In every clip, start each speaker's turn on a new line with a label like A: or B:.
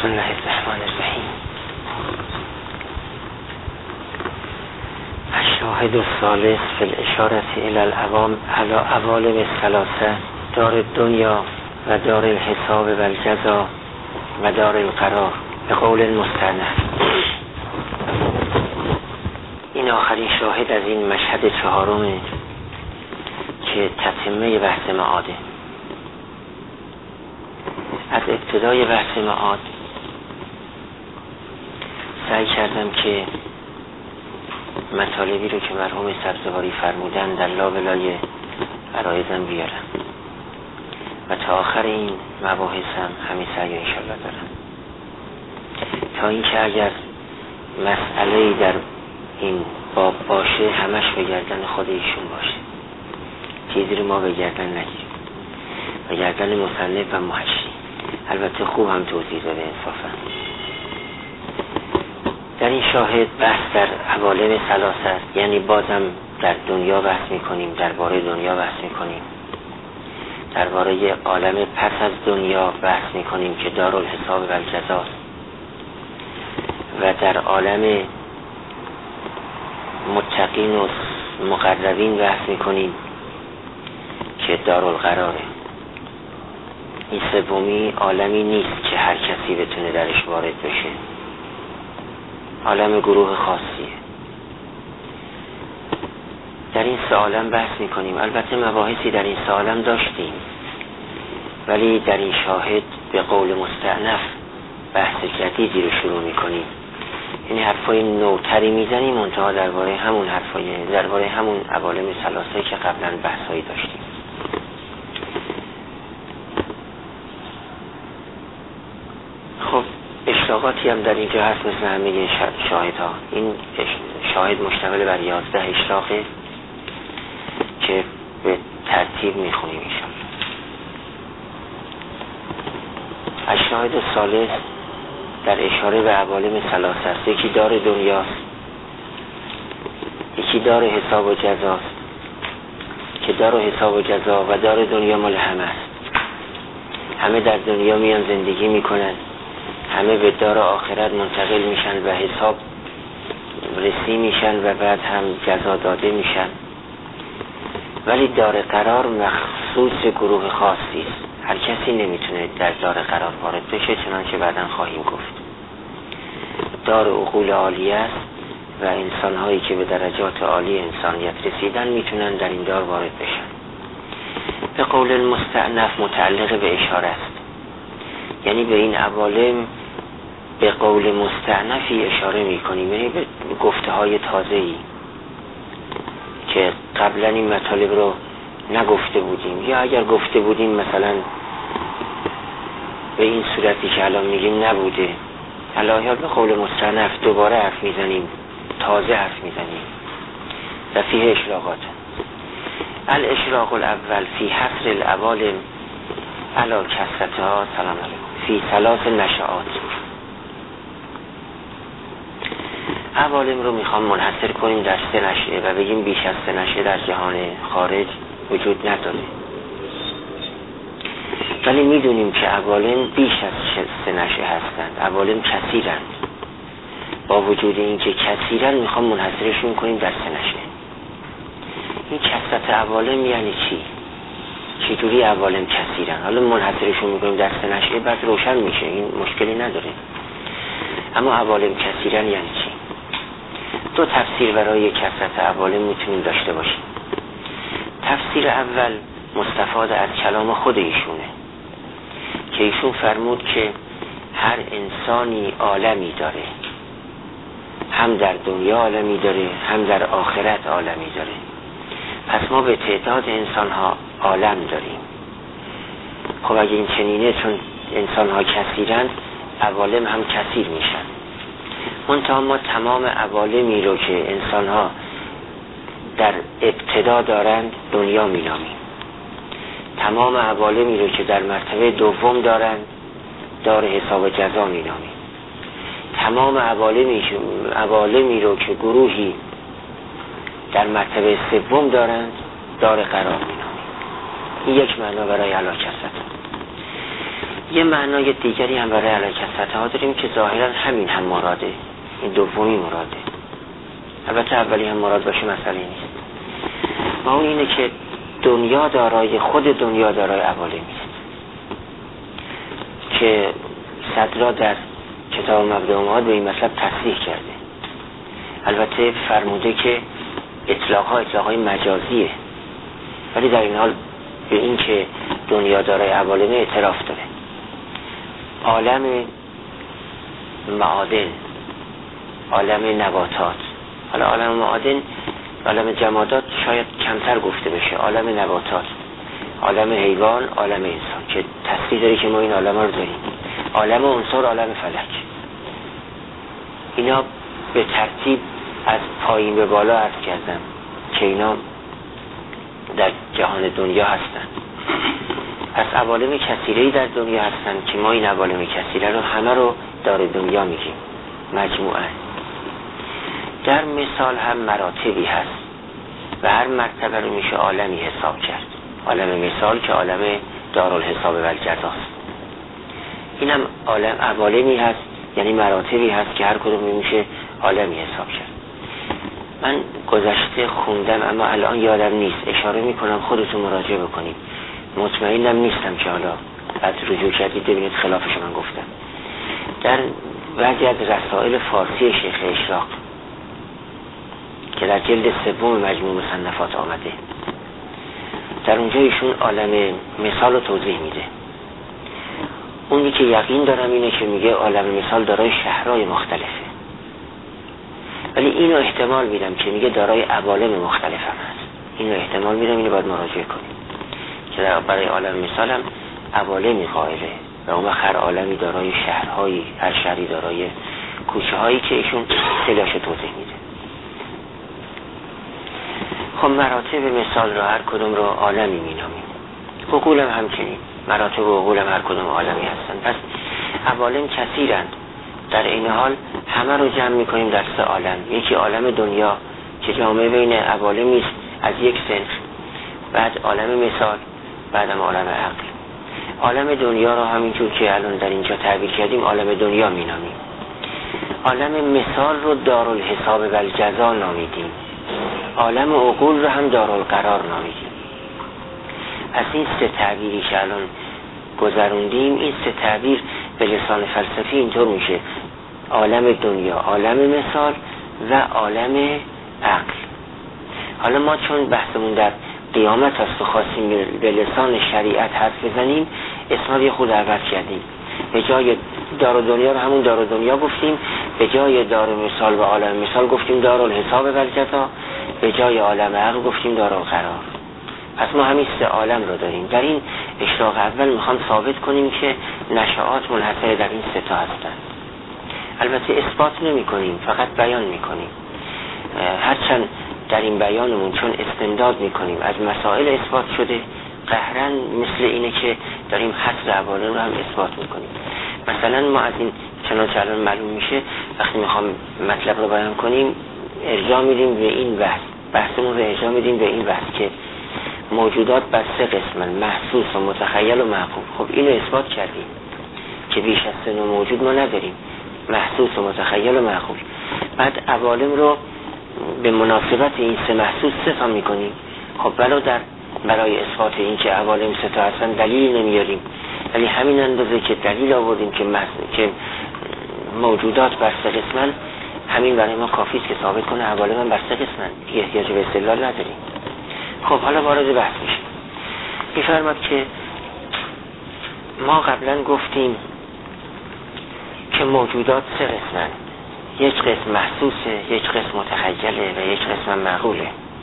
A: الله الرحمن الرحیم. الشاهد الثالث فی الاشارة الى العوالم الثلاثه، دار الدنیا و دار الحساب و الجزا و دار القرار، به قول المستأنف. این آخرین شاهد از این مشهد چهارمه که تتمه بحث معاده. از ابتدای بحث معاد سعی کردم که مطالبی رو که مرحوم سبزواری فرمودن در لابلای عرایزم بیارم و تا آخر این مباحثم همین سعی انشالله دارم تا اینکه اگر مسئله‌ای در این باب باشه همش به گردن خود ایشون باشه، چیزی رو ما به گردن نگیریم، به گردن مصنف و محشی. البته خوب هم توضیح داده انصافا. در این شاهد بحث در عوالم ثلاثه است، یعنی بازم در دنیا بحث میکنیم، درباره دنیا بحث میکنیم، درباره عالم پس از دنیا بحث میکنیم که دارالحساب و الجزا، و در عالم متقین و مقربین بحث میکنیم که دارالقراره. این سومی عالمی نیست که هر کسی بتونه درش وارد بشه، عالم گروه خاصیه. در این سه عالم بحث میکنیم. البته مباحثی در این سه عالم داشتیم، ولی در این شاهد به قول مستأنف بحث جدیدی رو شروع میکنیم. یعنی حرفای نوتری میزنیم منتها درباره همون عوالم ثلاثه که قبلا بحثایی داشتیم. خب اشراقاتی هم در اینجا هست مثل همه شاهدها. این شاهد مشتمل بر 11 اشراقه که به ترتیب میخونیم انشاءالله. الشاهد الثالث در اشاره به عوالم ثلاثه است. یکی دار دنیاست، یکی دار حساب و جزاست که دار حساب و جزا و دار دنیا مال همه است. همه در دنیا میان زندگی میکنن، همه به دار آخرت منتقل میشن و حساب رسی میشن و بعد هم جزا داده میشن. ولی دار قرار مخصوص گروه خاصی است. هر کسی نمیتونه در دار قرار وارد بشه، چنانچه بعداً خواهیم گفت. دار عقول عالی است و انسان‌هایی که به درجات عالی انسانیت رسیدن میتونن در این دار وارد بشن. به قول المستأنف متعلق به اشاره است، یعنی به این عوالم به قول مستأنفی اشاره میکنیم، یعنی به گفته‌های تازه‌ای که قبلا این مطالب رو نگفته بودیم، یا اگر گفته بودیم مثلا به این صورتی که الان میگیم نبوده. الان به قول مستأنف دوباره حرف میزنیم، تازه حرف میزنیم. و فیه اشراقات. الاشراق الاول فی حصر العوالم علی کثرتها، سلام علیکم، فی ثلاث نشآت. عوالم رو میخوام منحصر کنیم در 3 نشأه و بگیم بیش از 3 نشأه در جهان خارج وجود نداره. ولی میدونیم که عوالم بیش از 3 نشأه هستند. عوالم کثیرند. با وجود اینکه کثیرند میخوام منحصرشون کنیم در 3 نشأه. این کثرت عوالم یعنی چی؟ چطوری عوالم کثیرند؟ حالا منحصرشون میکنیم در 3 نشأه، بعد روشن میشه، این مشکلی نداره. اما عوالم کثیرند یعنی چی؟ 2 تفسیر برای کثرت عوالم میتونیم داشته باشیم. تفسیر اول مستفاد از کلام خود ایشونه که ایشون فرمود که هر انسانی عالمی داره، هم در دنیا عالمی داره، هم در آخرت عالمی داره. پس ما به تعداد انسانها عالم داریم. خب اگه این چنینه، چون انسانها کثیرند، عوالم هم کثیر میشن. منتها ما تمام عوالمی رو که انسانها در ابتدا دارند دنیا مینامیم. تمام عوالمی رو که در مرتبه دوم دارند دار حساب و جزا مینامیم. تمام عوالمی رو که گروهی در مرتبه سوم دارند دار قرار مینامیم. این یک معنا برای علاکست. یه معنای دیگری هم برای علیکثرتها داریم که ظاهرا همین هم مراده، این دومی مراده. البته اولی هم مراد باشه مسئله نیست. و اون اینه که دنیا دارای خود دنیا دارای عوالمی است که صدرا در کتاب مبدأ معاد به این مطلب تصریح کرده. البته فرموده که اطلاقهای مجازیه، ولی در این حال به این که دنیا دارای عوالم اعتراف داره. عالم معادن، عالم نباتات، حالا عالم معادن، عالم جمادات شاید کمتر گفته بشه، عالم نباتات، عالم حیوان، عالم انسان که تصریح داره که ما این عالم رو داریم. عالم عنصر، عالم فلک، اینا به ترتیب از پایین به بالا عرض کردم که اینا در جهان دنیا هستن. پس عوالم کثیره‌ای در دنیا هستن که ما این عوالم کثیره رو همه رو دار دنیا میگیم مجموعاً. در مثال هم مراتبی هست و هر مرتبه رو میشه عالمی حساب کرد. عالم مثال که عالم دارالحساب و الجزاست. این هم عوالمی هست، یعنی مراتبی هست که هر کدوم میشه عالمی حساب کرد. من گذشته خوندم اما الان یادم نیست، اشاره میکنم خودتون مراجعه بکنید. مطمئنم نیستم که حالا بعد رجوع کردید ببینید خلافش من گفتم. در بعضی از رسائل فارسی شیخ اشراق که در جلد 3 مجموع مصنفات آمده، در اونجا ایشون عالم مثال رو توضیح میده. اونی که یقین دارم اینه که میگه عالم مثال دارای شهرهای مختلفه، ولی اینو احتمال میدم که میگه دارای عوالم مختلف هم هست. اینو احتمال میدم، اینو باید مراجعه کنیم که برای عالم مثال هم عوالمی قائله و اون هر عالمی دارای شهرهایی، هر شهری دارای کوچه هایی که ایشون خیلیش توضیح میده. خب مراتب مثال رو هر کدوم رو عالمی مینامیم. عقول هم همچنین، مراتب و عقول هم هر کدوم عالمی هستن. پس عوالم کثیرند، در این حال همه رو جمع میکنیم در 3 عالم. یکی عالم دنیا که جامعه بین عوالمی است از یک صنف، بعد عالم مثال، بعدم عالم عقل. عالم دنیا رو همینجور که الان در اینجا تعبیر کردیم عالم دنیا مینامیم. عالم مثال رو دارالحساب و الجزا نامیدیم. عالم عقول رو هم دارالقرار نامیدیم. پس این 3 تعبیری که الان گذروندیم، این 3 تعبیر به لسان فلسفی اینطور میشه: عالم دنیا، عالم مثال و عالم عقل. حالا ما چون بحثمون در قیامت هست و خواستیم به لسان شریعت حرف بزنیم، اسما یه خود عوض کردیم. به جای دار و دنیا رو همون دار و دنیا گفتیم، به جای دار مثال و عالم مثال گفتیم دارالحساب و الجزا، به جای عالم عقل گفتیم دارالقرار. پس ما همین 3 عالم رو داریم. در این اشراق اول میخوام ثابت کنیم که نشآت منحصر در این 3 تا هستند. البته اثبات نمی کنیم، فقط بیان میکنیم. هرچند در این بیانمون چون استمداد میکنیم از مسائل اثبات شده، قهرن مثل اینه که داریم حصر عوالم رو هم اثبات میکنیم. مثلا ما از این چنانچه الان معلوم میشه وقتی میخوام مطلب رو بیان کنیم ارجاع میدیم به این بحثمون رو ارجاع میدیم به این بحث که موجودات بر 3 قسمن: محسوس و متخیل و معقول. خب اینو اثبات کردیم که بیش از 3 نوع موجود ما نداریم: محسوس و متخیل و معقول. بعد عوالم رو به مناسبت این 3 محسوس 3 تا میکنیم. خب برای اثبات این که عوالم 3 تا هستن دلیل نمیاریم، ولی همین اندازه که دلیل آوردیم که موجودات بر 3 قسمن، همین برای ما کافی است که ثابت کنه عوالم هم بر 3 قسمن، دیگه احتیاج به استدلال نداریم. خب حالا وارد بحث میشه. می‌فرماد که ما قبلا گفتیم که موجودات 3 قسمن: یک قسم محسوسه، یک قسم متخیله و یک قسم معقوله.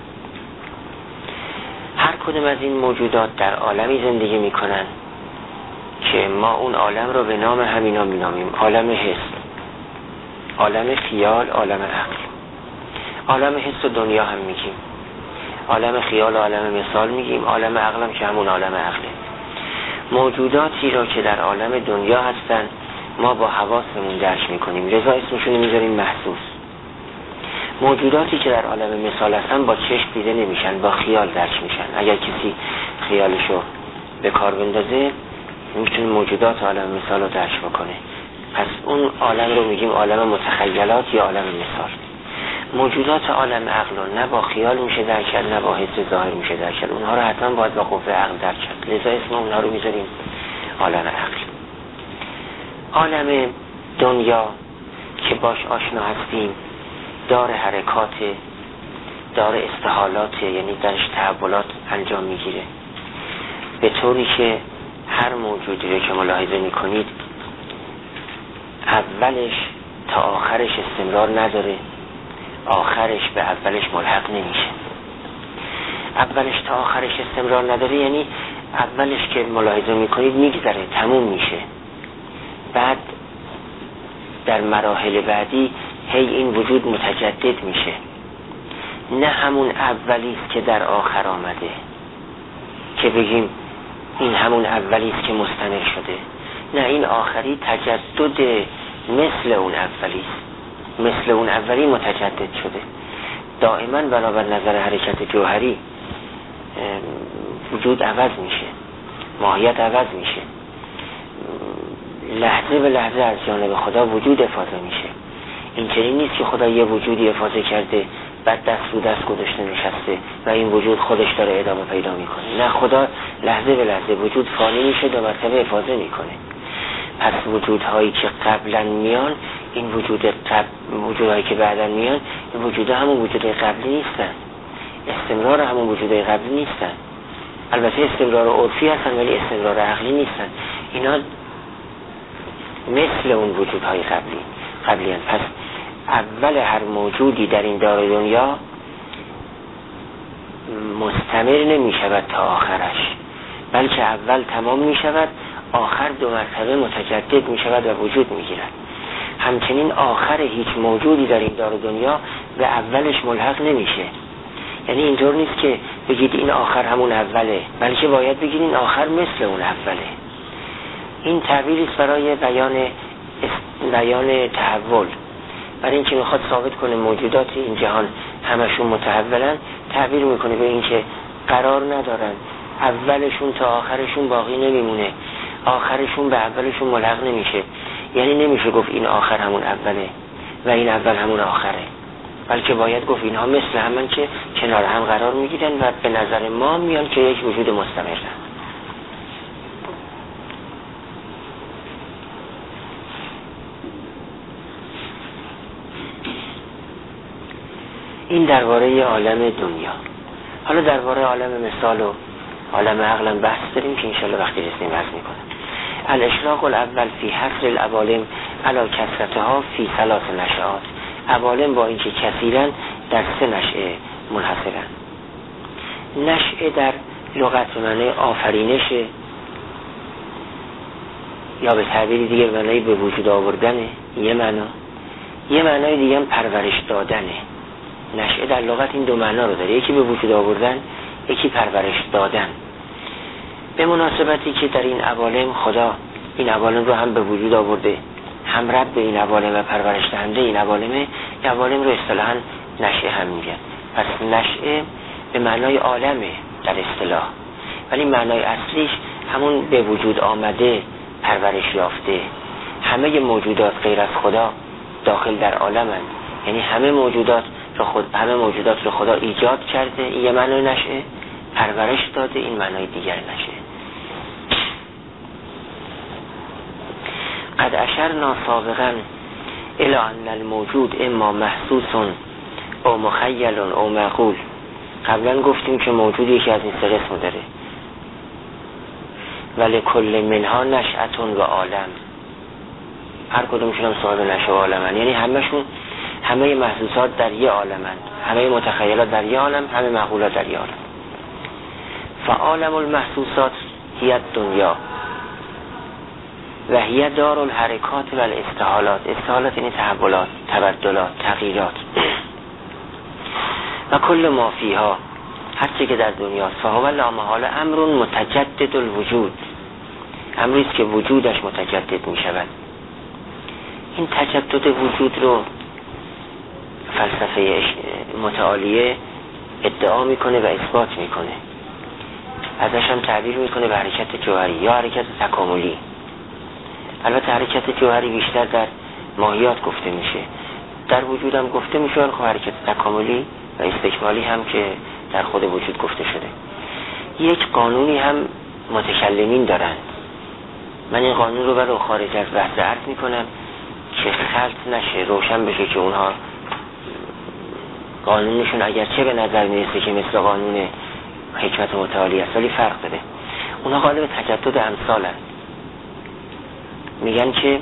A: هر کدوم از این موجودات در عالمی زندگی میکنن که ما اون عالم رو به نام همینا مینامیم: عالم حس، عالم خیال، عالم عقل. عالم حس و دنیا هم میگیم، عالم خیال و عالم مثال میگیم، عالم عقل هم که همون عالم عقله. موجوداتی را که در عالم دنیا هستن ما با حواسمون درک میکنیم، لذا اسمشون میذاریم محسوس. موجوداتی که در عالم مثال هستن با چشم دیده نمیشن، با خیال درک میشن. اگر کسی خیالشو به کار بندازه میتونه موجودات عالم مثال رو درک بکنه. پس اون عالم رو میگیم عالم متخیلات یا عالم مثال. موجودات عالم عقل رو نه با خیال میشه درک کرد نه با حس ظاهر میشه درک کرد، اونها رو حتما باید با قوه عقل درک کرد، لذا اسم اونها رو میذاریم عالم عقل. عالم دنیا که باش آشنا هستیم دار حرکات، دار استحالات، یعنی درش تحولات انجام میگیره، به طوری که هر موجودی رو که ملاحظه میکنید اولش تا آخرش استمرار نداره، آخرش به اولش ملحق نمیشه. اولش تا آخرش استمرار نداره یعنی اولش که ملاحظه میکنید میگذره، تموم میشه، بعد در مراحل بعدی هی این وجود متجدد میشه. نه همون اولیست که در آخر آمده که بگیم این همون اولیست که مستمر شده، نه، این آخری تجدد مثل اون اولیست، مثل اون اولی متجدد شده. دائما بنابر نظر حرکت جوهری وجود عوض میشه، ماهیت عوض میشه، لحظه به لحظه از جانب خدا وجود افاضه میشه. این چنین نیست که خدا یه وجودی افاضه کرده بعد دست رو دست گذاشته نشسته و این وجود خودش داره ادامه پیدا میکنه. نه، خدا لحظه به لحظه وجود فانی میشه، دو مرتبه افاضه میکنه. پس وجودهایی که قبلا میان، این وجودهایی که بعدا میان، این وجودها همون وجودهای قبلی نیستن، استمرار همون وجودهای قبلی نیستن. البته استمرار عرفی هستن ولی استمرار عقلی نیستن. اینا مثل اون وجودهای قبلی هستن. پس اول هر موجودی در این دار دنیا مستمر نمی شود تا آخرش، بلکه اول تمام می شود، آخر دو مرتبه متجدد می شود و وجود می گیرد. همچنین آخر هیچ موجودی در این دار دنیا به اولش ملحق نمیشه. یعنی اینطور نیست که بگید این آخر همون اوله، بلکه باید بگید این آخر مثل اون اوله. این تعبیری است برای بیان تحول. برای اینکه میخواد ثابت کنه موجودات این جهان همشون متحولن، تعبیر میکنه به اینکه قرار ندارن، اولشون تا آخرشون باقی نمیمونه، آخرشون به اولشون ملحق نمیشه. یعنی نمیشه گفت این آخر همون اوله و این اول همون آخره، بلکه باید گفت اینها مثل همن که کنار هم قرار میگیرن و به نظر ما میان که یک وجود مستمرن. این درباره عالم دنیا. حالا درباره عالم مثال و عالم عقل بحث داریم که انشالله وقتی رسیم عرض میکنم. الاشراق الاول فی حصر العوالم علی کثرتها فی ثلاث نشآت. عوالم با اینکه کثیرن در سه نشأه منحصرن. نشأه در لغت معنی آفرینش، یا به تعبیر دیگه معنی به وجود آوردنه، یه معنای دیگه هم پرورش دادنه. نشأه در لغت این دو معنا رو داره، یکی به وجود آوردن، یکی پرورش دادن. به مناسبتی که در این عوالم خدا این عوالم رو هم به وجود آورده، هم رب به این عوالم و پرورش دهنده این عوالم رو اصطلاحاً نشأه هم میگن. پس نشأه به معنای عالمه در اصطلاح، ولی معنای اصلیش همون به وجود آمده، پرورش یافته. همه موجودات غیر از خدا داخل در عالمند، یعنی همه موجودات رو خدا ایجاد کرده، این یه معنای نشأه، پرورش داده، این معنای دیگر نشأه. قد اشرنا سابقا الی ان الموجود اما محسوس او مخیل او معقول. قبلا گفتیم که موجود یکی از این سه قسم داره، ولی کل منها نشأتون و عالم. هر کدومشون هم صاحب نشأه و عالمن، یعنی همه محسوسات در یه عالمن، همه متخیلات در یه عالم، همه معقولات در یه عالم. فعالم المحسوسات هی الدنیا و هی دار الحرکات و الاستحالات. استحالات یعنی تحولات، تبدلات، تغییرات. و کل ما فیها، هر چی که در دنیاست، فهو لامحاله امر متجدد الوجود، امریست که وجودش متجدد می شود. این تجدد وجود رو فلسفه متعالیه ادعا میکنه و اثبات میکنه. ازش هم تعبیر میکنه به حرکت جوهری یا حرکت تکاملی. البته حرکت جوهری بیشتر در ماهیات گفته میشه، در وجود هم گفته میشه، خب حرکت تکاملی و استکمالی هم که در خود وجود گفته شده. یک قانونی هم متکلمین دارن، من این قانون رو برای خارج از بحث عرض میکنم که خلط نشه، روشن بشه که اونها قانونشون اگرچه به نظر میرسه که مثل قانون حکمت متعالی است ولی فرق داره. اونها غالب تجدد امثالن، میگن که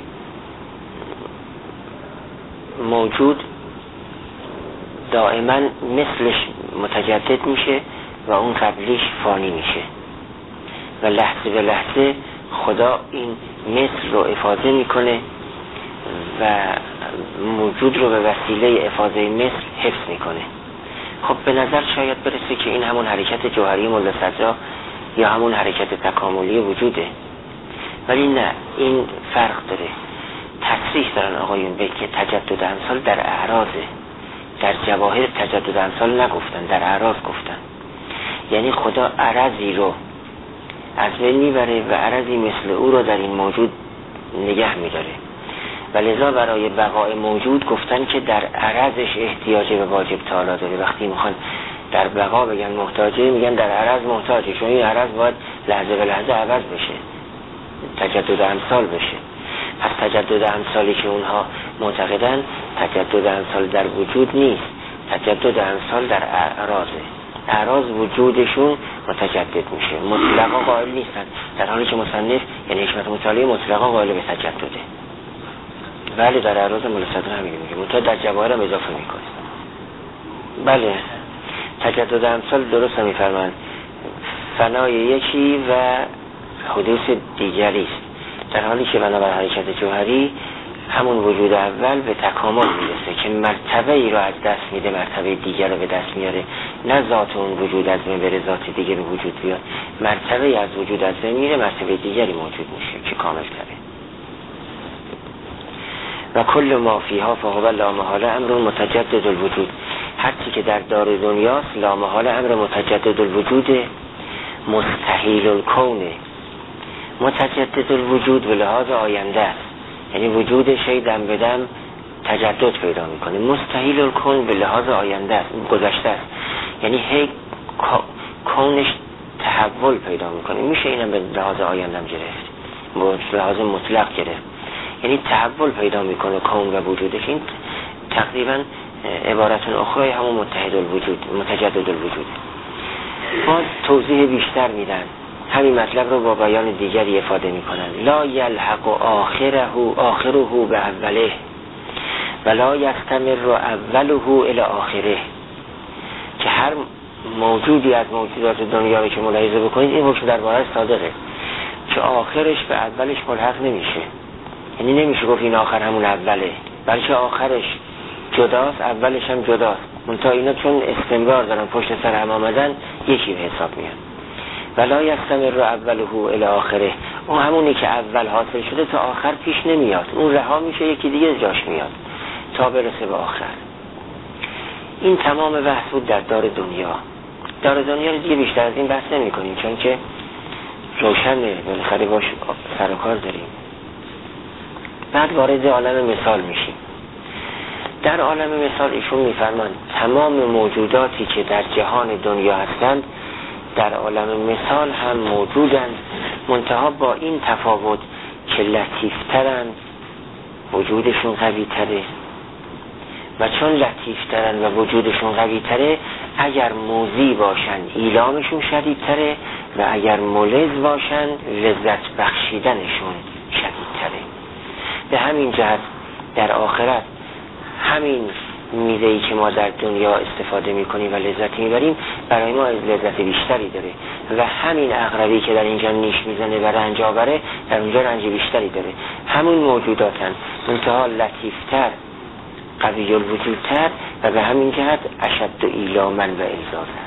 A: موجود دائما مثلش متجدد میشه و اون قبلیش فانی میشه و لحظه به لحظه خدا این مثل رو افاضه میکنه و موجود رو به وسیله افاضه مثل حفظ میکنه. خب به نظر شاید برسه که این همون حرکت جوهری ملا صدرا یا همون حرکت تکاملی وجوده، ولی نه، این فرق داره. تصریح دارن آقایون به که تجدد امثال در اعراضه، در جواهر تجدد امثال نگفتن، در اعراض گفتن. یعنی خدا عرضی رو از بین میبره و عرضی مثل او رو در این موجود نگه میداره و لذا برای بقای موجود گفتن که در عرضش احتیاج به واجب تعالی داره. وقتی میخوان در بقا بگن محتاجه، میگن در عرض محتاجه، چون این عرض باید لحظه به لحظه عوض بشه، تجدد امثال بشه. پس تجدد امثالی که اونها معتقدن تجدد امثال در وجود نیست، تجدد امثال در اعراضه. اعراض وجودشون متجدد میشه، مطلقا قائل نیستن، در حالی که مصنف یعنی حکمت متعالی مطلقا قائل به تجدده. بله در اعراض ملا صدرا همین میگه، منتها در جواهر هم اضافه میکنه. بله تجدد امثال درست هم میفرمان فنای یکی و حدوث دیگری است، در حالی که بنابر حرکت جوهری همون وجود اول به تکامل میرسه که مرتبه ای رو از دست میده، مرتبه دیگر رو به دست میاره، نه ذات اون وجود از بین بره ذات دیگه به وجود بیاد، مرتبه ای از وجود از بین میره، مرتبه دیگری موجود میشه که کامل تره. و کل ما فیها فهو لا محاله امر متجدد الوجود، هرچی که در دار دنیاست لا محاله امر متجدد الوجود، مستحیل الکونه. متجدد الوجود به لحاظ آینده است، یعنی وجود شی دم به دم تجدد پیدا میکنه. مستحیل الکون به لحاظ آینده است، گذشته است، یعنی هی کونش تحول پیدا میکنه. میشه اینم به لحاظ آینده هم گرفت، به لحاظ مطلق گرفت، یعنی تحول پیدا میکنه کون و وجودش. این تقریبا عبارتون اخرى همون متجدد الوجود. ما توضیح بیشتر میدن، همین مطلب رو با بیان دیگری افاده میکنن. لا یلحق آخره به اوله و لا یستمر اوله الی آخره، که هر موجودی از موجودات دنیا رو که ملاحظه بکنید این حکم درباره صادقه که آخرش به اولش ملحق نمیشه، یعنی نمیشه گفت این آخر همون اوله، بلکه آخرش جداست اولش هم جداست، منتها اینا چون استمرار دارن پشت سر هم آمدن یکی به حساب میاد. ولا یستمر اوله الی آخره، اون همونی که اول حاصل شده تا آخر پیش نمیاد، اون رها میشه یکی دیگه جاش میاد تا برسه به آخر. این تمام بحث بود در دار دنیا. دار دنیا رو دیگه بیشتر از این بحث نمی کنیم چون که روشنه، بالاخره باش سر و کار داریم. بعد وارد عالم مثال میشیم. در عالم مثال ایشون میفرمان تمام موجوداتی که در جهان دنیا هستند در عالم مثال هم موجودند، منتها با این تفاوت که لطیفترند، وجودشون قوی تره، و چون لطیفترند و وجودشون قوی تره اگر موذی باشن ایلامشون شدید تره و اگر ملز باشن لذت بخشیدنشون شدید تره. به همین جهت در آخرت همین میزه‌ای که ما در دنیا استفاده میکنیم و لذت میبریم برای ما لذت بیشتری داره و همین عقربی که در اینجا نیش میزنه و رنج آوره در اونجا رنج بیشتری داره. همون موجوداتن منتها لطیفتر، قوی الوجودتر و به همین جهت اشد ایلاما و الزازا.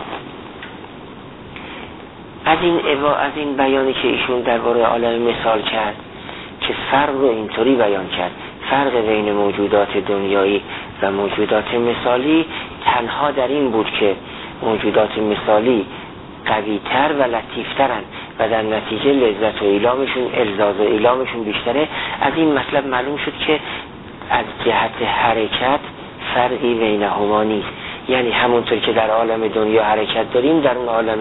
A: از این بیانی که ایشون درباره عالم مثال کرد که فرق رو اینطوری بیان کرد، فرق بین موجودات دنیایی و موجودات مثالی تنها در این بود که موجودات مثالی قوی‌تر و لطیف‌ترن و در نتیجه لذت و ایلامشون، الذاذ و ایلامشون بیشتره. از این مطلب معلوم شد که از جهت حرکت فرقی بینهما نیست، یعنی همونطور که در عالم دنیا حرکت داریم، در اون عالم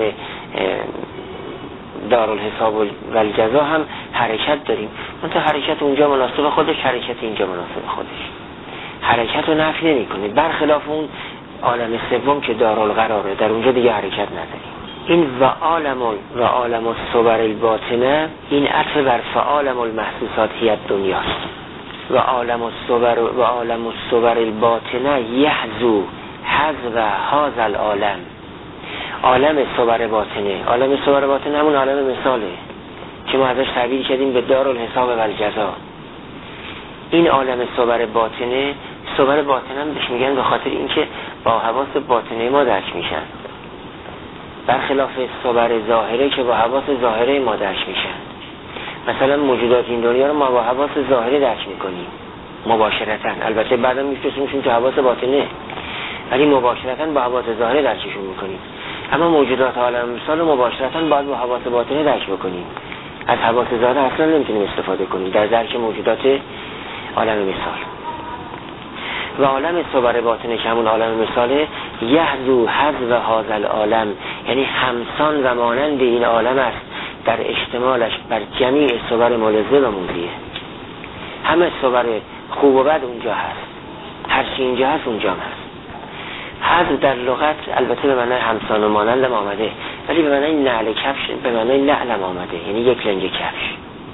A: دارالحساب و الجزا هم حرکت داریم. منتها حرکت اونجا مناسب خودش، حرکت اینجا مناسب خودش، حرکت رو نفی نمی کنه. برخلاف اون عالم سوم که دارالقراره، در اونجا دیگه حرکت نداریم. این و عالم الصور الباطنه، این عطف بر فعالم المحسوسات هی دنیاست. و عالم الصور الباطنه یحذو حذو هذا العالم. عالم صور باطنه همون عالم مثاله که ما ازش تعبیر کردیم به دارالحساب و الجزا. این عالم صور باطنه هم بهش میگن به خاطر اینکه با حواس باطنه ما درک میشن، برخلاف صور ظاهره که با حواس ظاهره ما درک میشن. مثلا موجودات این دنیا رو ما با حواس ظاهره درک میکنیم مباشرتاً، البته بعدا میفرستیمشون تو حواس باطنه، ولی مباشرتاً با حواس ظاهره درکشون میکنیم. اما موجودات عالم مثال مباشرتاً باید با حواس باطنه درک بکنیم، از حواس ظاهره اصلا نمیتونیم استفاده کنیم در درک موجودات عالم مثال. و عالم صور باطنه که همون عالم مثاله یحذو حذو هذا العالم، یعنی همسان و مانند این عالم است در اشتمالش بر جمیع صور ملذه و موزیه. همه صور خوب و بد اونجا هست، هر چی اینجا هست اونجا هم هست. حذو در لغت البته به معنای همسان و مانند آمده، ولی به معنای نعل کفش، به معنای نعلم آمده، یعنی یک لنگ کفش.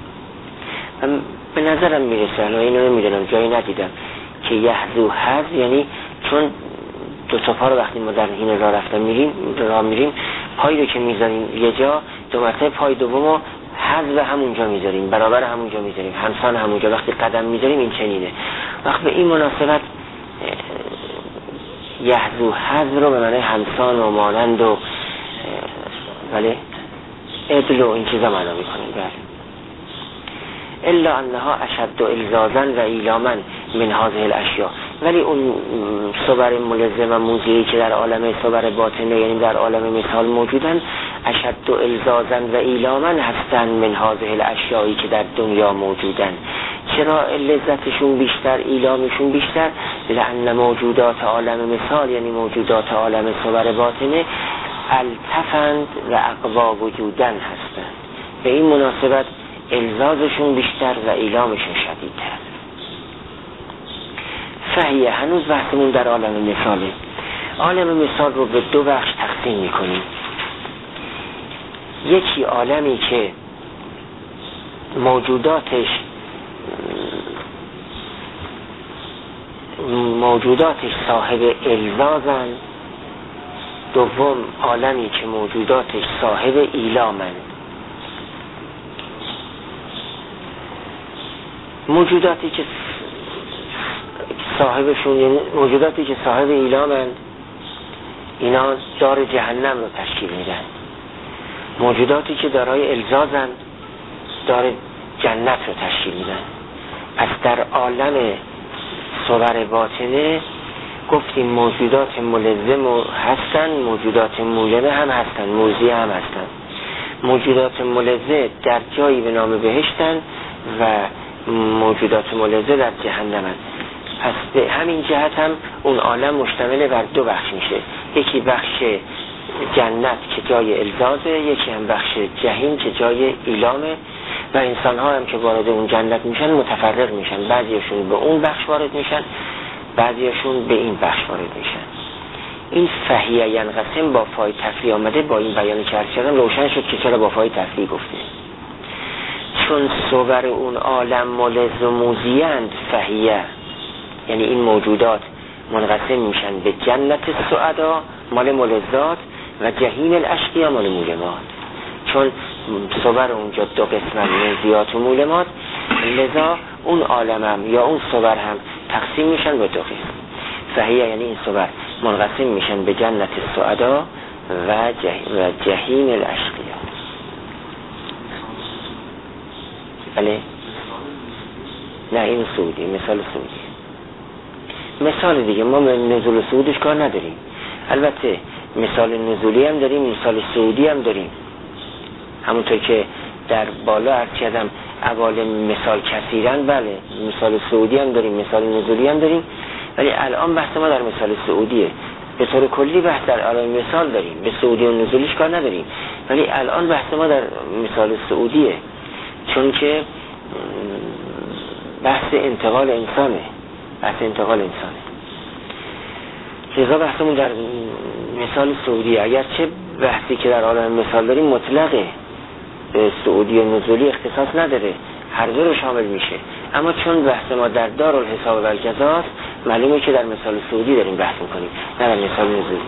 A: به نظرم میرسه، الان اینو نمیدونم، جایی ندیدم که یحذو حذو یعنی چون دو تا پا رو وقتی ما در این راه میریم پای رو که میذاریم یه جا، دو مرتبه پای دومو حذو همونجا میذاریم، برابر همونجا میذاریم، همسان همونجا. وقتی قدم میذاریم این چنینه. وقت به این مناسبت یحذو حذو رو به معنی همسان و مانند و ولی عدل و این چیزا معنا میکنیم. بله. الا انها اشد الزازا و ایلاما من هذه الاشیاء، ولی اون صور ملزم و موزیه‌ای که در عالم صور باطنه یعنی در عالم مثال موجودن، اشد الزازا و ایلاما هستن من هذه الاشیاءی که در دنیا موجودن. چرا لذتشون بیشتر، ایلامشون بیشتر؟ لأن موجودات عالم مثال یعنی موجودات عالم صور باطنه التفند و اقوا وجودن هستن، به این مناسبت الزازشون بیشتر و ایلامشون شدیدتر. فهیه، هنوز بحثمون در عالم مثاله. عالم مثال رو به دو بخش تقسیم میکنیم. یکی عالمی که موجوداتش صاحب الزازن، دوم عالمی که موجوداتش صاحب ایلامن. موجوداتی که صاحبشون یعنی موجوداتی که صاحب ایلامن، اینا دار جهنم رو تشکیل میدن. موجوداتی که دارای الزازن دار جنت رو تشکیل میدن. پس در عالم صور باطنه گفتیم موجودات ملزم هستن، موجودات مولمه هم هستن، موزی هم هستن. موجودات ملزه در جایی به نام بهشتن و موجودات ملزه در جهنم هستن. پس به همین جهت هم اون عالم مشتمل بر دو بخش میشه، یکی بخش جنت که جای الزازه، یکی هم بخش جهنم که جای ایلامه. و انسان ها هم که وارد اون جنت میشن متفرق میشن، بعضیشون به اون بخش وارد میشن، بعضیشون به این بخش وارد میشن. این فهیه ینقسم با فای تفریع آمده، با این بیانی که عرض کردم روشن شد که چرا با فای تفریع گفته. چون صور اون عالم ملز و موزیند فهیه، یعنی این موجودات منقسم میشن به جنت السعدا مال ملذات و جهیم الاشقیا مال مولمات. چون صور اونجا دو قسمن، موزیات و مولمات، لذا اون عالم هم یا اون صور هم تقسیم میشن به دو قسم. فهیه یعنی این صور منقسم میشن به جنت السعدا و جهیم الاشقیا. بله؟ نه این سعودی، مثال سعودی. مثال دیگه ما نزول سعودش کار نداریم. البته مثال نزولی هم داریم، مثال صعودی هم داریم. همونطور که در بالا عرض کردم عوالم مثال کثیرن، بله مثال صعودی هم داریم، مثال نزولی هم داریم، ولی الان بحث ما در مثال صعودیه. به طور کلی بحث در عالم مثال داریم، به صعودی و نزولیش کار نداریم، ولی الان بحث ما در مثال صعودیه، چون که بحث انتقال انسانه، لذا بحثمون در مثال صعودیه. اگرچه بحثی که در عالم مثال داریم مطلقه، به صعودی و نزولی اختصاص نداره، هر دو رو شامل میشه، اما چون بحث ما در دارالحساب و الجزاست، معلومه که در مثال صعودی داریم بحث میکنیم، نه در مثال نزولی.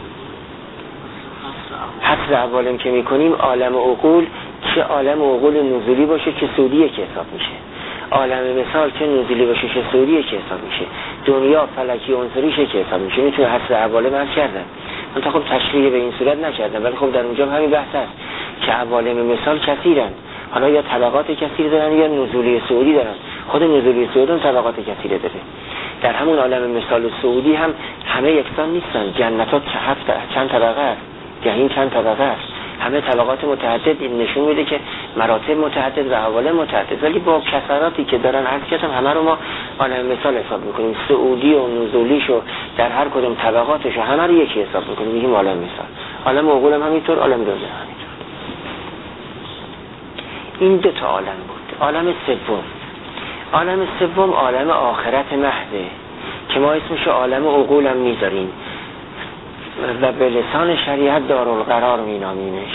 A: حصر عوالم که میکنیم عالم عقول، چه عالم عقول نزولی باشه چه صعودیه که حساب میشه، عالم مثال چه نزولی باشه چه صعودیه که حساب میشه، دنیا فلکی عنصریشه که حساب میشه. میتونه حصر عوالم هم کردن، من تا خب تشریح به این صورت نکردم، ولی خب در اونجا همین بحث هست که عوالم مثال کثیرن، حالا یا طبقات کثیر دارن یا نزولی صعودی دارن. خود نزولی صعودی هم طبقات کثیره داره. در همون عالم مثال صعودی هم همه یکسان نیستن، جنتات چند طبقه است، جهنم چند طبقه است، همه طبقات متعدد. این نشون میده که مراتب متعدد و عوالم متعدد، ولی با کثراتی که دارن حقیقتا همه رو ما عالم مثال حساب میکنیم، صعودی و نزولیش و در هر کدوم طبقاتش و همه رو یکی حساب میکنیم، میگیم عالم مثال. عالم عقول هم همینطور، عالم دنیا همینطور. این دو تا عالم بود. عالم سوم عالم آخرت محضه که ما اسمش عالم عقول هم میذاریم و به لسان شریعت دارالقرار مینامیمش.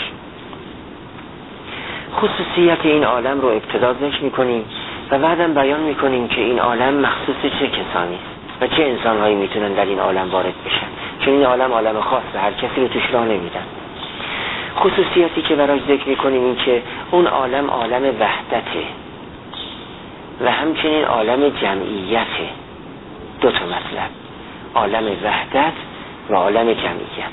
A: خصوصیت این عالم رو ابتدا ذکر میکنیم و بعدم بیان میکنیم که این عالم مخصوص چه کسانی است و چه انسانهایی میتونن در این عالم وارد بشن، چون این عالم خاصه، هر کسی رو توش راه نمیدن. خصوصیتی که براش ذکر میکنیم این که اون عالم وحدته و همچنین عالم جمعیته. دو تا مطلب، عالم وحدت و عالم جمعیت.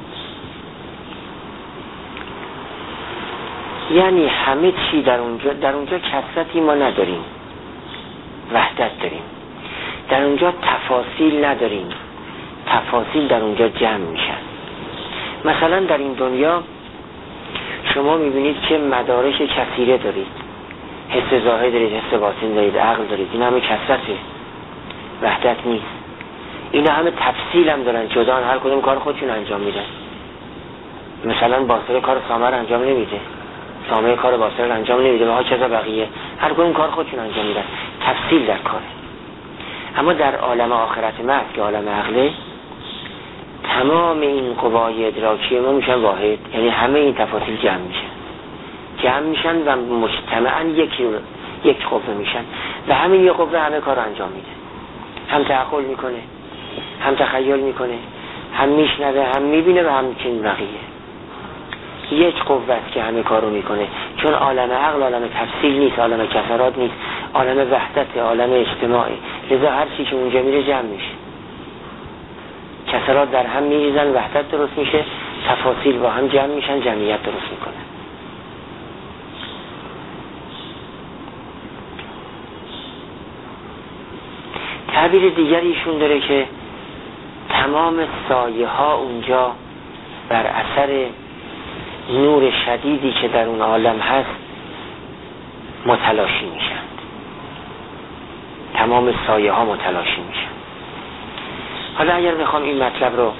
A: یعنی همه چی در اونجا کثرتی ما نداریم، وحدت داریم. در اونجا تفاصیل نداریم، تفاصیل در اونجا جمع میشن. مثلا در این دنیا شما میبینید که مدارک کثیره دارید، حس ظاهر دارید، حس باطن دارید، عقل دارید، این همه کثرته، وحدت نیست. اینا همه تفصیل هم دارن، جدا هر کدوم کار خودشون انجام میدن. مثلا باصره کار سامه رو انجام نمیده، سامه کار باصره رو انجام نمیده، و ها کذا بقیه، هر کدوم کار خودشون انجام میدن، تفصیل در کاره. اما در عالم آخرت محض که عالم عقله، تمام این قوای ادراکی ما میشن واحد، یعنی همه این تفاصیل جمع میشن و مجتمعاً یک قوه میشن و همین یک قوه همه کار انجام میده، هم تعقل میکنه، هم تخیل میکنه، هم میشنوه، هم میبینه و هم چنین بقیه. یک قوه است که همه کارو میکنه، چون عالم عقل عالم تفصیل نیست، عالم کثرات نیست، عالم وحدت، عالم اجتماعی. لذا هر چی که اونجا میره جمع میشه، کثرات در هم میریزن، وحدت درست میشه، تفاصیل با هم جمع میشن، جمعیت درست میکنن. تعبیر دیگری ایشون داره که تمام سایه ها اونجا بر اثر نور شدیدی که در اون عالم هست متلاشی میشن، تمام سایه ها متلاشی میشن. حالا اگر بخوام این مطلب رو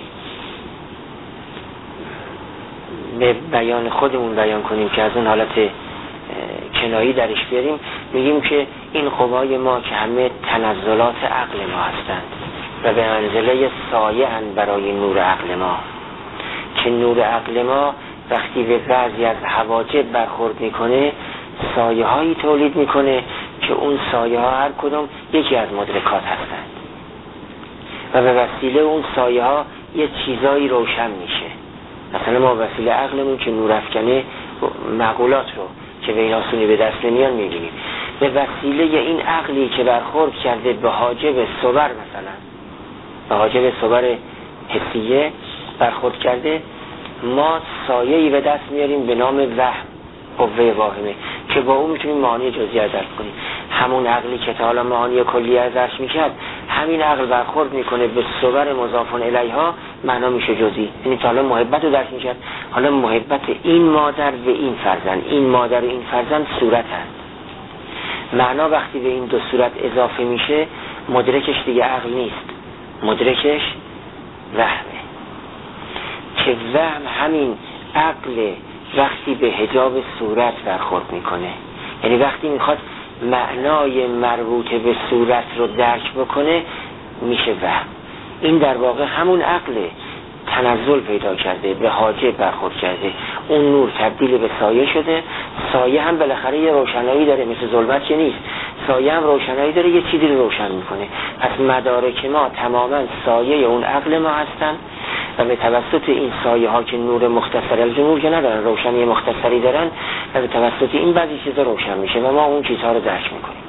A: به بیان خودمون بیان کنیم که از اون حالت کنایی درش بیاریم، میگیم که این قوای ما که همه تنزلات عقل ما هستند و به منزله سایه اند برای نور عقل ما، که نور عقل ما وقتی به بعضی از حواجب برخورد میکنه سایه هایی تولید میکنه که اون سایه ها هر کدوم یکی از مدرکات هستند و به وسیله اون سایه ها یه چیزایی روشن میشه. مثلا ما وسیله عقلمون که نور افکنه معقولات رو که به این آسونی به دست نمیان میبینیم، به وسیله این عقلی که برخورد کرده به حاجب صبر، مثلا به حاجب صبر حسیه برخورد کرده، ما سایه‌ای به دست میاریم به نام وهم، قوه واهمه، که با اون میتونیم معانی جزئی درک کنیم. همون عقلی که تا حالا معانی کلی درک میکرد، همین عقل برخورد میکنه به صبر مضافون الیها معنا میشه جزئی. یعنی تا حالا محبت رو درک میشد، حالا محبت این مادر و این فرزند، این مادر و این فرزند صورت هست. معنا وقتی به این دو صورت اضافه میشه مدرکش دیگه عقل نیست، مدرکش وهمه. که وهم همین عقل وقتی به حجاب صورت برخورد میکنه، یعنی وقتی میخواد معنای مربوط به صورت رو درک بکنه میشه وهم. این در واقع همون عقل تنزل پیدا کرده، به حاجب برخورد کرده، اون نور تبدیل به سایه شده. سایه هم بالاخره یه روشنایی داره، مثل ظلمت که نیست، سایه هم روشنایی داره، یه چیزی رو روشن میکنه. پس مدارک ما تماما سایه اون عقل ما هستن و به توسط این سایه ها که نور مختصر الجنور که ندارن، روشنی مختصری دارن و به توسط این بعضی چیزا روشن میشه و ما اون چیزها رو درک میکنیم.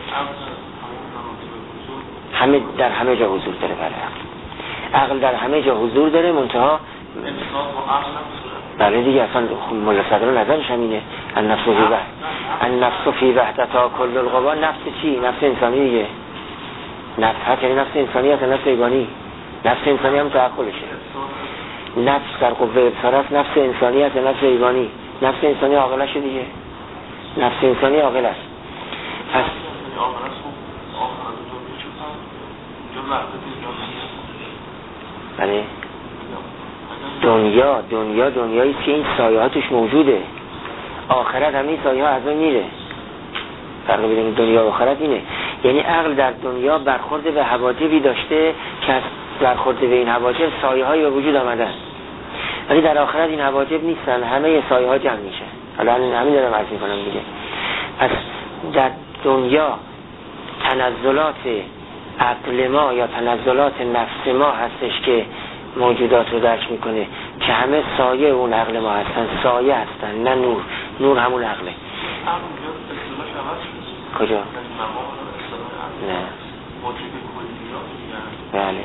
A: همه در همه جا حضور داره. بله، عقل در همه جا حضور داره، منتها بله دیگه اصلا مولا صدر نظرش همینه. النفس فی وحدتا کل القوا. نفس چی؟ نفس انسانی دیگه. نفس هست یعنی نفس انسانی هست، نفس ایگانی. نفس انسانی هم تعقلشه. نفس در قوه ابصار است، نفس انسانی هست نفس ایگانی. نفس انسانی عاقلشه دیگه. نفس انسانی عاقل است. پس بله دنیایی که این سایه ها توش موجوده. آخرت همین سایه ها از اون میره. فرق بین دنیا و آخرت اینه. یعنی عقل در دنیا برخورد به حواجبی داشته که از برخورد به این حواجب سایه هایی به وجود آمدن، ولی در آخرت این حواجب نیستن، همه سایه ها جمع میشه. حالا همین دارم عرض میکنم دیگه. پس در دنیا تنزلات عقل ما یا تنزلات نفس ما هستش که موجودات رو درک میکنه که همه سایه اون عقل ما هستن، سایه هستن، نه نور. نور همون عقله. کجا؟ نه بله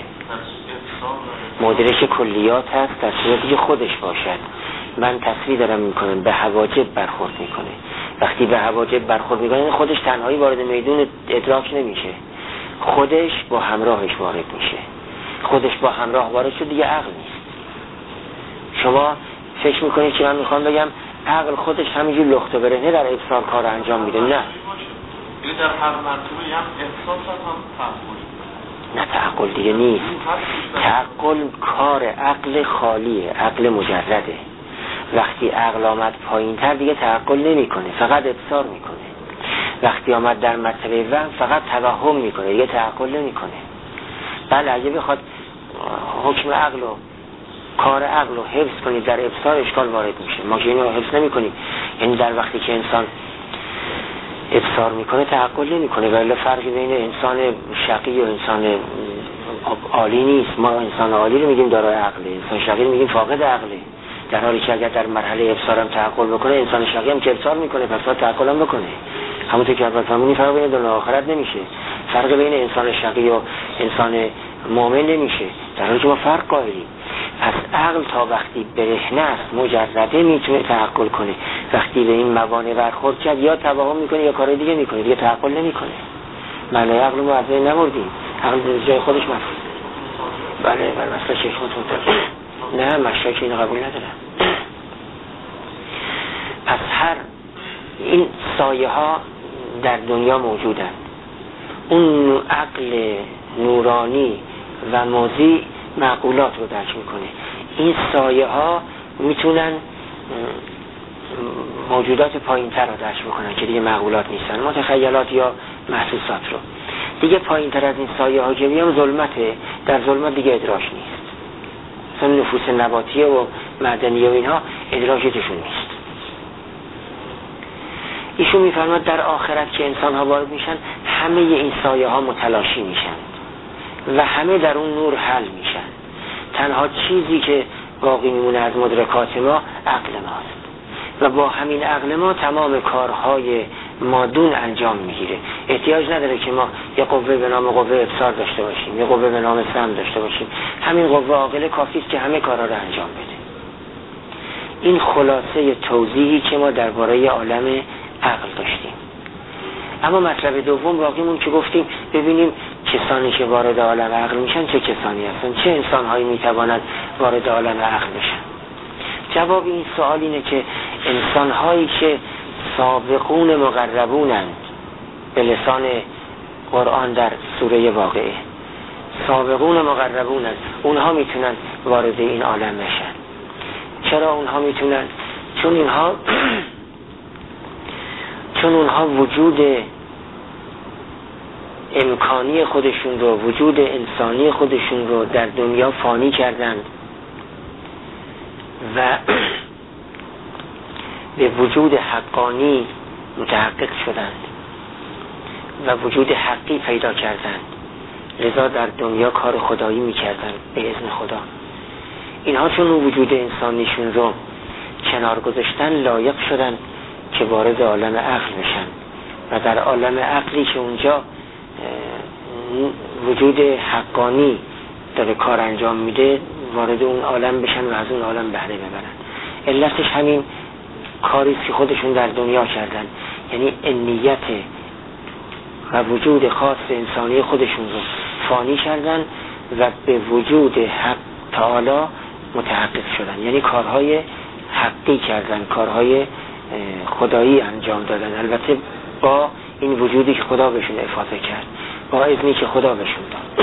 A: مدرک کلیات هست در صورتی که خودش باشد. من تصویر دارم میکنم به حواجب برخورد میکنه. وقتی به حواجب برخورد میکنه خودش تنهایی وارد میدون ادراک نمیشه، خودش با همراهش وارد میشه. خودش با همراه وارد شد دیگه عقل نیست. شما فکر میکنید که من میخوام بگم عقل خودش همینجور لخت و برهنه در ابصار کار انجام میده. نه
B: در هر مرتبه هم احساس هم
A: نه تعقل دیگه نیست. تعقل کار عقل خالیه، عقل مجرده. وقتی عقل آمد پایین تر دیگه تعقل نمی کنه، فقط ابصار میکنه. وقتی آمد در مرتبه وهم فقط توهم میکنه، دیگه تعقل نمی کنه. بله اگه بخواد حکم عقل و کار عقل رو حفظ کنید در ابصار اشکال وارد میشه. ما که اینو حفظ نمی کنیم. یعنی در وقتی که انسان ابصار میکنه تعقل نمیکنه. ولی فرقی بین انسان شقی و انسان عالی نیست. ما انسان عالی رو میگیم دارای عقله، انسان شقی رو میگیم فاقد عقله. در حالی که اگر در مرحله ابصار هم تعقل بکنه، انسان شقی هم که ابصار میکنه پس باید تعقل هم بکنه. همونطور که اول فرمودیم فرق بین دنیا و آخرت نمیشه. فرق بین انسان شقی و انسان مؤمن نمیشه، در حالی که ما فرق قائلیم. پس عقل تا وقتی برهنه است، مجرده، میتونه تعقل کنه. وقتی به این موانع برخورد کرد یا توهم میکنه یا کار دیگه میکنه، دیگه تعقل نمیکنه. معنی عقل ما از این نبردیم، عقل در جای خودش مفهوم. بله بر مثلا شیخ متون نه مشرک اینو قبول ندارم. پس هر این سایه ها در دنیا موجودن. اون عقل نورانی و موذی معقولات رو درک میکنه. این سایه ها میتونن موجودات پایین تر رو درک بکنن که دیگه معقولات نیستن، متخیلات یا محسوسات رو. دیگه پایین تر از این سایه ها که میام ظلمته، در ظلمت دیگه ادراک نیست. مثلا نفوس نباتیه و معدنیه و اینها ادراکتشون نیست. ایشون میفرماد در آخرت که انسان ها وارد میشن همه این سایه ها متلاشی میشن و همه در اون نور حل میشن. تنها چیزی که باقی میمونه از مدرکات ما عقل ماست و با همین عقل ما تمام کارهای مادون انجام میگیره. احتیاج نداره که ما یه قوه به نام قوه ابصار داشته باشیم، یه قوه به نام سمع داشته باشیم. همین قوه عاقله کافی است که همه کارها رو انجام بده. این خلاصه توضیحی که ما درباره عالم عقل داشتیم. اما مطلب دوم باقیمون که گفتیم ببینیم کسانی که وارد عالم عقل میشن چه کسانی هستن، چه انسانهایی میتوانند وارد عالم عقل بشن؟ جواب این سوال اینه که انسانهایی که سابقون مقربونند، به لسان قرآن در سوره واقعه سابقون مقربونند، اونها میتونن وارد این عالم بشن. چرا اونها میتونن؟ چون اونها وجود امکانی خودشون رو، وجود انسانی خودشون رو در دنیا فانی کردند و به وجود حقانی متحقق شدند و وجود حقی پیدا کردند، لذا در دنیا کار خدایی میکردند به اذن خدا. اینها چون اون وجود انسانیشون رو کنار گذاشتن، لایق شدن که وارد عالم عقل بشن و در عالم عقلی که اونجا وجود حقانی داره کار انجام میده، وارد اون عالم بشن و از اون عالم بهره ببرن. علتش همین کاری که خودشون در دنیا کردن، یعنی انیت و وجود خاص انسانی خودشون رو فانی کردن و به وجود حق تعالی متحقق شدن، یعنی کارهای حقی کردن، کارهای خدایی انجام دادن، البته با این وجودی که خدا بهشون افاضه کرد، با اذنی که خدا بهشون داد.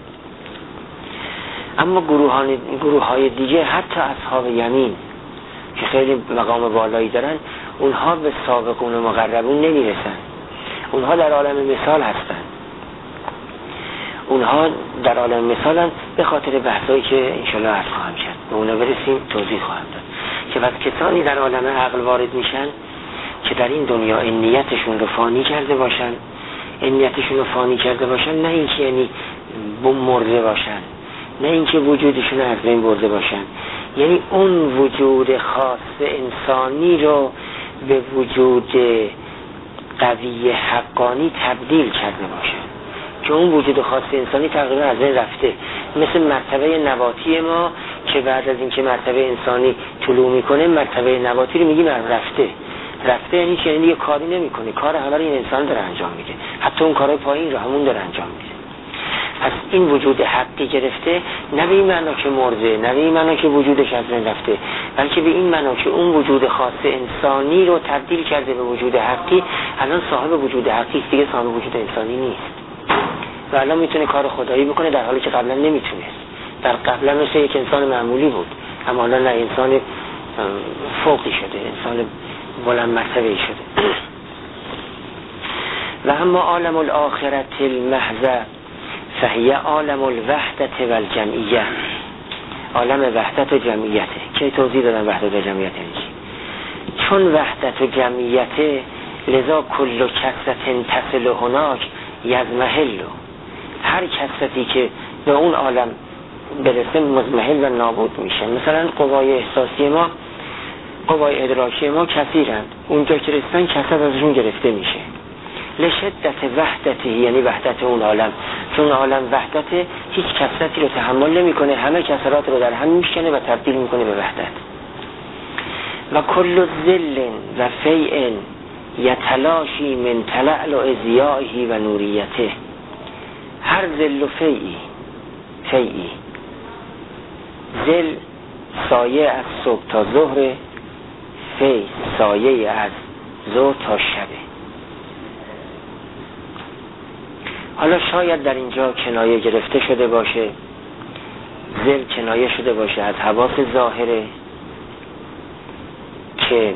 A: اما گروه‌های دیگه، حتی اصحاب یمین که خیلی مقام بالایی دارن، اونها به سابقون و مقربون نمیرسن. اونها در عالم مثال هستن. اونها در عالم مثالن به خاطر بحثایی که انشالله عرض خواهم کرد، به اونا برسیم توضیح خواهم داد که بس کسانی در عالم عقل وارد میشن که در این دنیا نیتشون رو فانی کرده باشن، نه اینکه یعنی مرده باشن، نه اینکه وجودشون رو از بین برده باشن، یعنی اون وجود خاص انسانی رو به وجود قوی حقانی تبدیل کرده باشن که اون وجود خاص انسانی تقریبا از بین رفته. مثل مرتبه نباتی ما که بعد از اینکه مرتبه انسانی طلوع میکنه، مرتبه نباتی رو میگیم رفته یعنی که دیگه کاری نمیکنه، کار همه رو این انسان داره انجام میده، حتی اون کارهای پایین رو همون داره انجام میده. پس این وجود حقی گرفته، نه به این معنا که مرده، نه به این معنا که وجودش از بین رفته، بلکه به این معنا که اون وجود خاص انسانی رو تبدیل کرده به وجود حقی. الان صاحب وجود حقی است، دیگه صاحب وجود انسانی نیست و الان میتونه کار خدایی بکنه، در حالی که قبلا نمیتونست. در قبلا مثل یک انسان معمولی بود، اما الان نه، انسان فوقی شده، انسان بلند مرتبه‌ای شده. و اما عالم الاخرت المحض فهی عالم الوحدت و الجمعیه. عالم وحدت و جمعیته که توضیح دادن وحدت و جمعیت نیست. چون وحدت و جمعیته، لذا کل کثرت تصل هناک یضمحل. هر کثرتی که به اون عالم برسه مضمحل و نابود میشه. مثلا قوای احساسی ما، قوای ادراکی ما کثیرند، اونجا که رسن کثرت ازشون گرفته میشه. لشدت وحدته، یعنی وحدت اون عالم، چون عالم وحدت هیچ کثرتی رو تحمل نمیکنه، همه کثرات رو در هم میشکنه و تبدیل میکنه به وحدت. و کل ذل و فیء یتلاشی من تلألؤ ضیائه و نوریته. هر ذل و فیئی، ذل سایه از صبح تا ظهر، فی سایه از ظهر تا شبه. حالا شاید در اینجا کنایه گرفته شده باشه، ذل کنایه شده باشه از حواس ظاهره که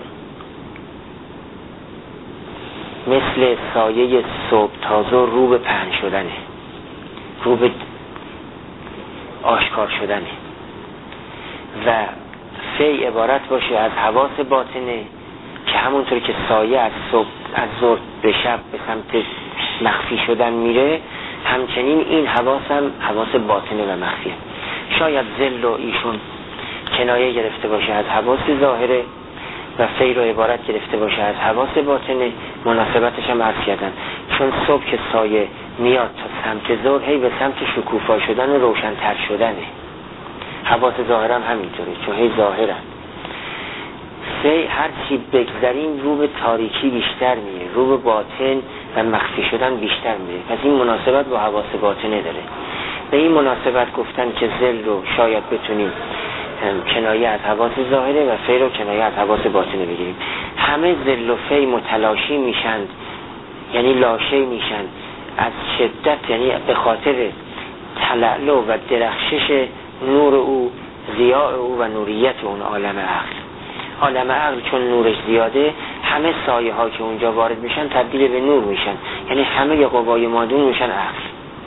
A: مثل سایه صبح تا ظهر رو به پهن شدنه، رو به آشکار شدنه. و فی عبارت باشه از حواس باطنه که همونطور که سایه از صبح از ظهر به شب به سمت مخفی شدن میره، همچنین این حواس هم حواس باطنه و مخفیه. شاید ذل و ایشون کنایه گرفته باشه از حواس ظاهره و فی رو عبارت گرفته باشه از حواس باطنه. مناسبتش هم عرض کردن، چون صبح که سایه میاد تا سمت ظهر، هی به سمت شکوفا شدن و روشن‌تر شدنه. حواس ظاهرم همینطوره، چون هی ظاهرن. هر چی بگذریم رو به تاریکی بیشتر میره، رو به باطن و مخفی شدن بیشتر میره. پس این مناسبت با حواس باطنه داره. به این مناسبت گفتن که ذل رو شاید بتونیم کنایه از حواس ظاهره و فی رو کنایه از حواس باطنه بگیریم. همه ذل و فی متلاشی میشن، یعنی لاشه میشن از شدت، یعنی به خاطر تلالو و درخشش نور او، ضیاء او و نوریت اون عالم عقل. عالم عقل چون نورش زیاده، همه سایه ها که اونجا وارد میشن تبدیل به نور میشن، یعنی همه قوای مادون میشن عقل.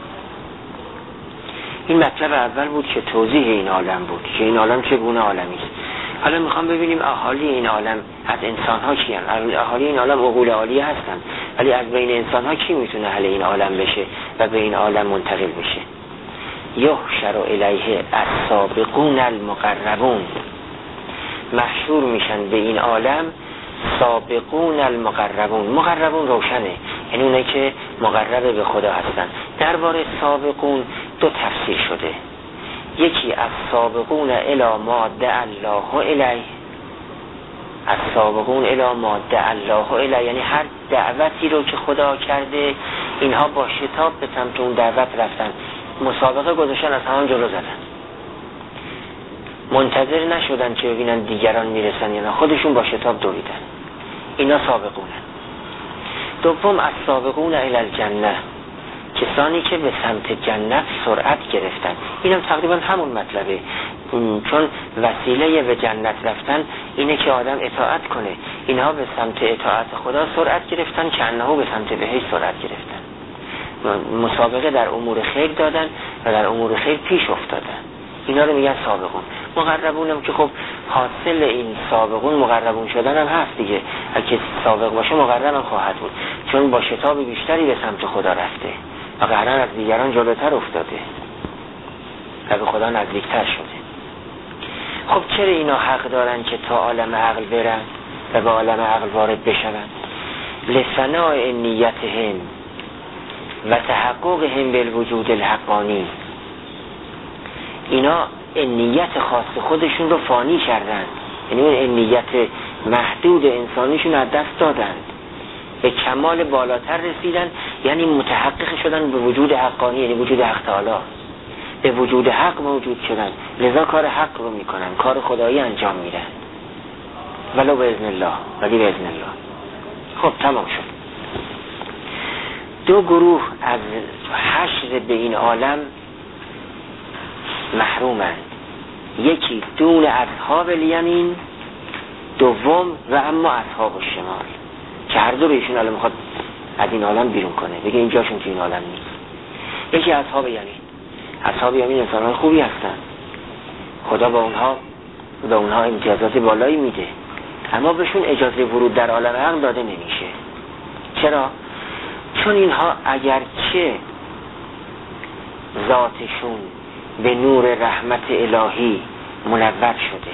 A: این مطلب اول بود که توضیح این عالم بود که این عالم چگونه عالمی است. حالا میخوام ببینیم اهالی این عالم از انسان ها کی هستند. اهالی این عالم عقول عالیه هستند، ولی از بین انسان ها کی میتونه اهل این عالم بشه و به این عالم منتقل بشه؟ یحشر الیه السابقون المقربون، محشور میشن به این عالم سابقون المقربون. مقربون روشنه، یعنی اونایی که مقرب به خدا هستن. درباره سابقون دو تفسیر شده. یکی از سابقون الی ما دعا الله الیه، از سابقون الی ما دعا الله الیه، یعنی هر دعوتی رو که خدا کرده اینها با شتاب به سمت اون دعوت رفتن، مسابقه گذاشتن، از همان جلو زدن، منتظر نشدن که ببینن دیگران میرسن یا نه، خودشون با شتاب دویدن. اینا سابقونن. دوم از سابقون الی الجنه، کسانی که به سمت جنت سرعت گرفتن. اینم تقریبا همون مطلبه، چون وسیله به جنت رفتن اینه که آدم اطاعت کنه. اینها به سمت اطاعت خدا سرعت گرفتن که انه به سمت بهشت سرعت گرفتن. مسابقه در امور خیر دادن و در امور خیر پیش افتادن. اینا رو میگن سابقون. مقربون هم که خب حاصل این سابقون مقربون شدن هم هست دیگه. اگه سابق باشه مقرب هم خواهد بود، چون با شتاب بیشتری به سمت خدا رفته و قهرن از دیگران جلوتر افتاده و به خدا نزدیکتر شده. خب چرا اینا حق دارن که تا عالم عقل برن و به عالم عقل وارد بشن؟ لفناء نیتهم و تحققهم بالوجود الحقانی. اینا نیت خاص خودشون رو فانی کردن، یعنی اون نیت محدود انسانیشون از دست دادن، به کمال بالاتر رسیدن، یعنی متحقق شدن به وجود حقانی، یعنی وجود حق تعالی، به وجود حق موجود شدن، لذا کار حق رو میکنن، کار خدایی انجام میدن، ولو باذن الله، ولی باذن الله. خب تمام شد. دو گروه از حشر به این عالم محرومند. یکی دون اصحاب الیمین، دوم و اما اصحاب الشمال، که هر دو رو ایشون الان میخواد از این عالم بیرون کنه، بگه اینجاشون تو این عالم نیست. یکی اصحاب یمین. اصحاب یمین انسانان خوبی هستن، خدا به اونها امتیازات بالایی میده، اما بهشون اجازه ورود در عالم عقل داده نمیشه. چرا؟ چون اینها اگرچه ذاتشون به نور رحمت الهی منور شده،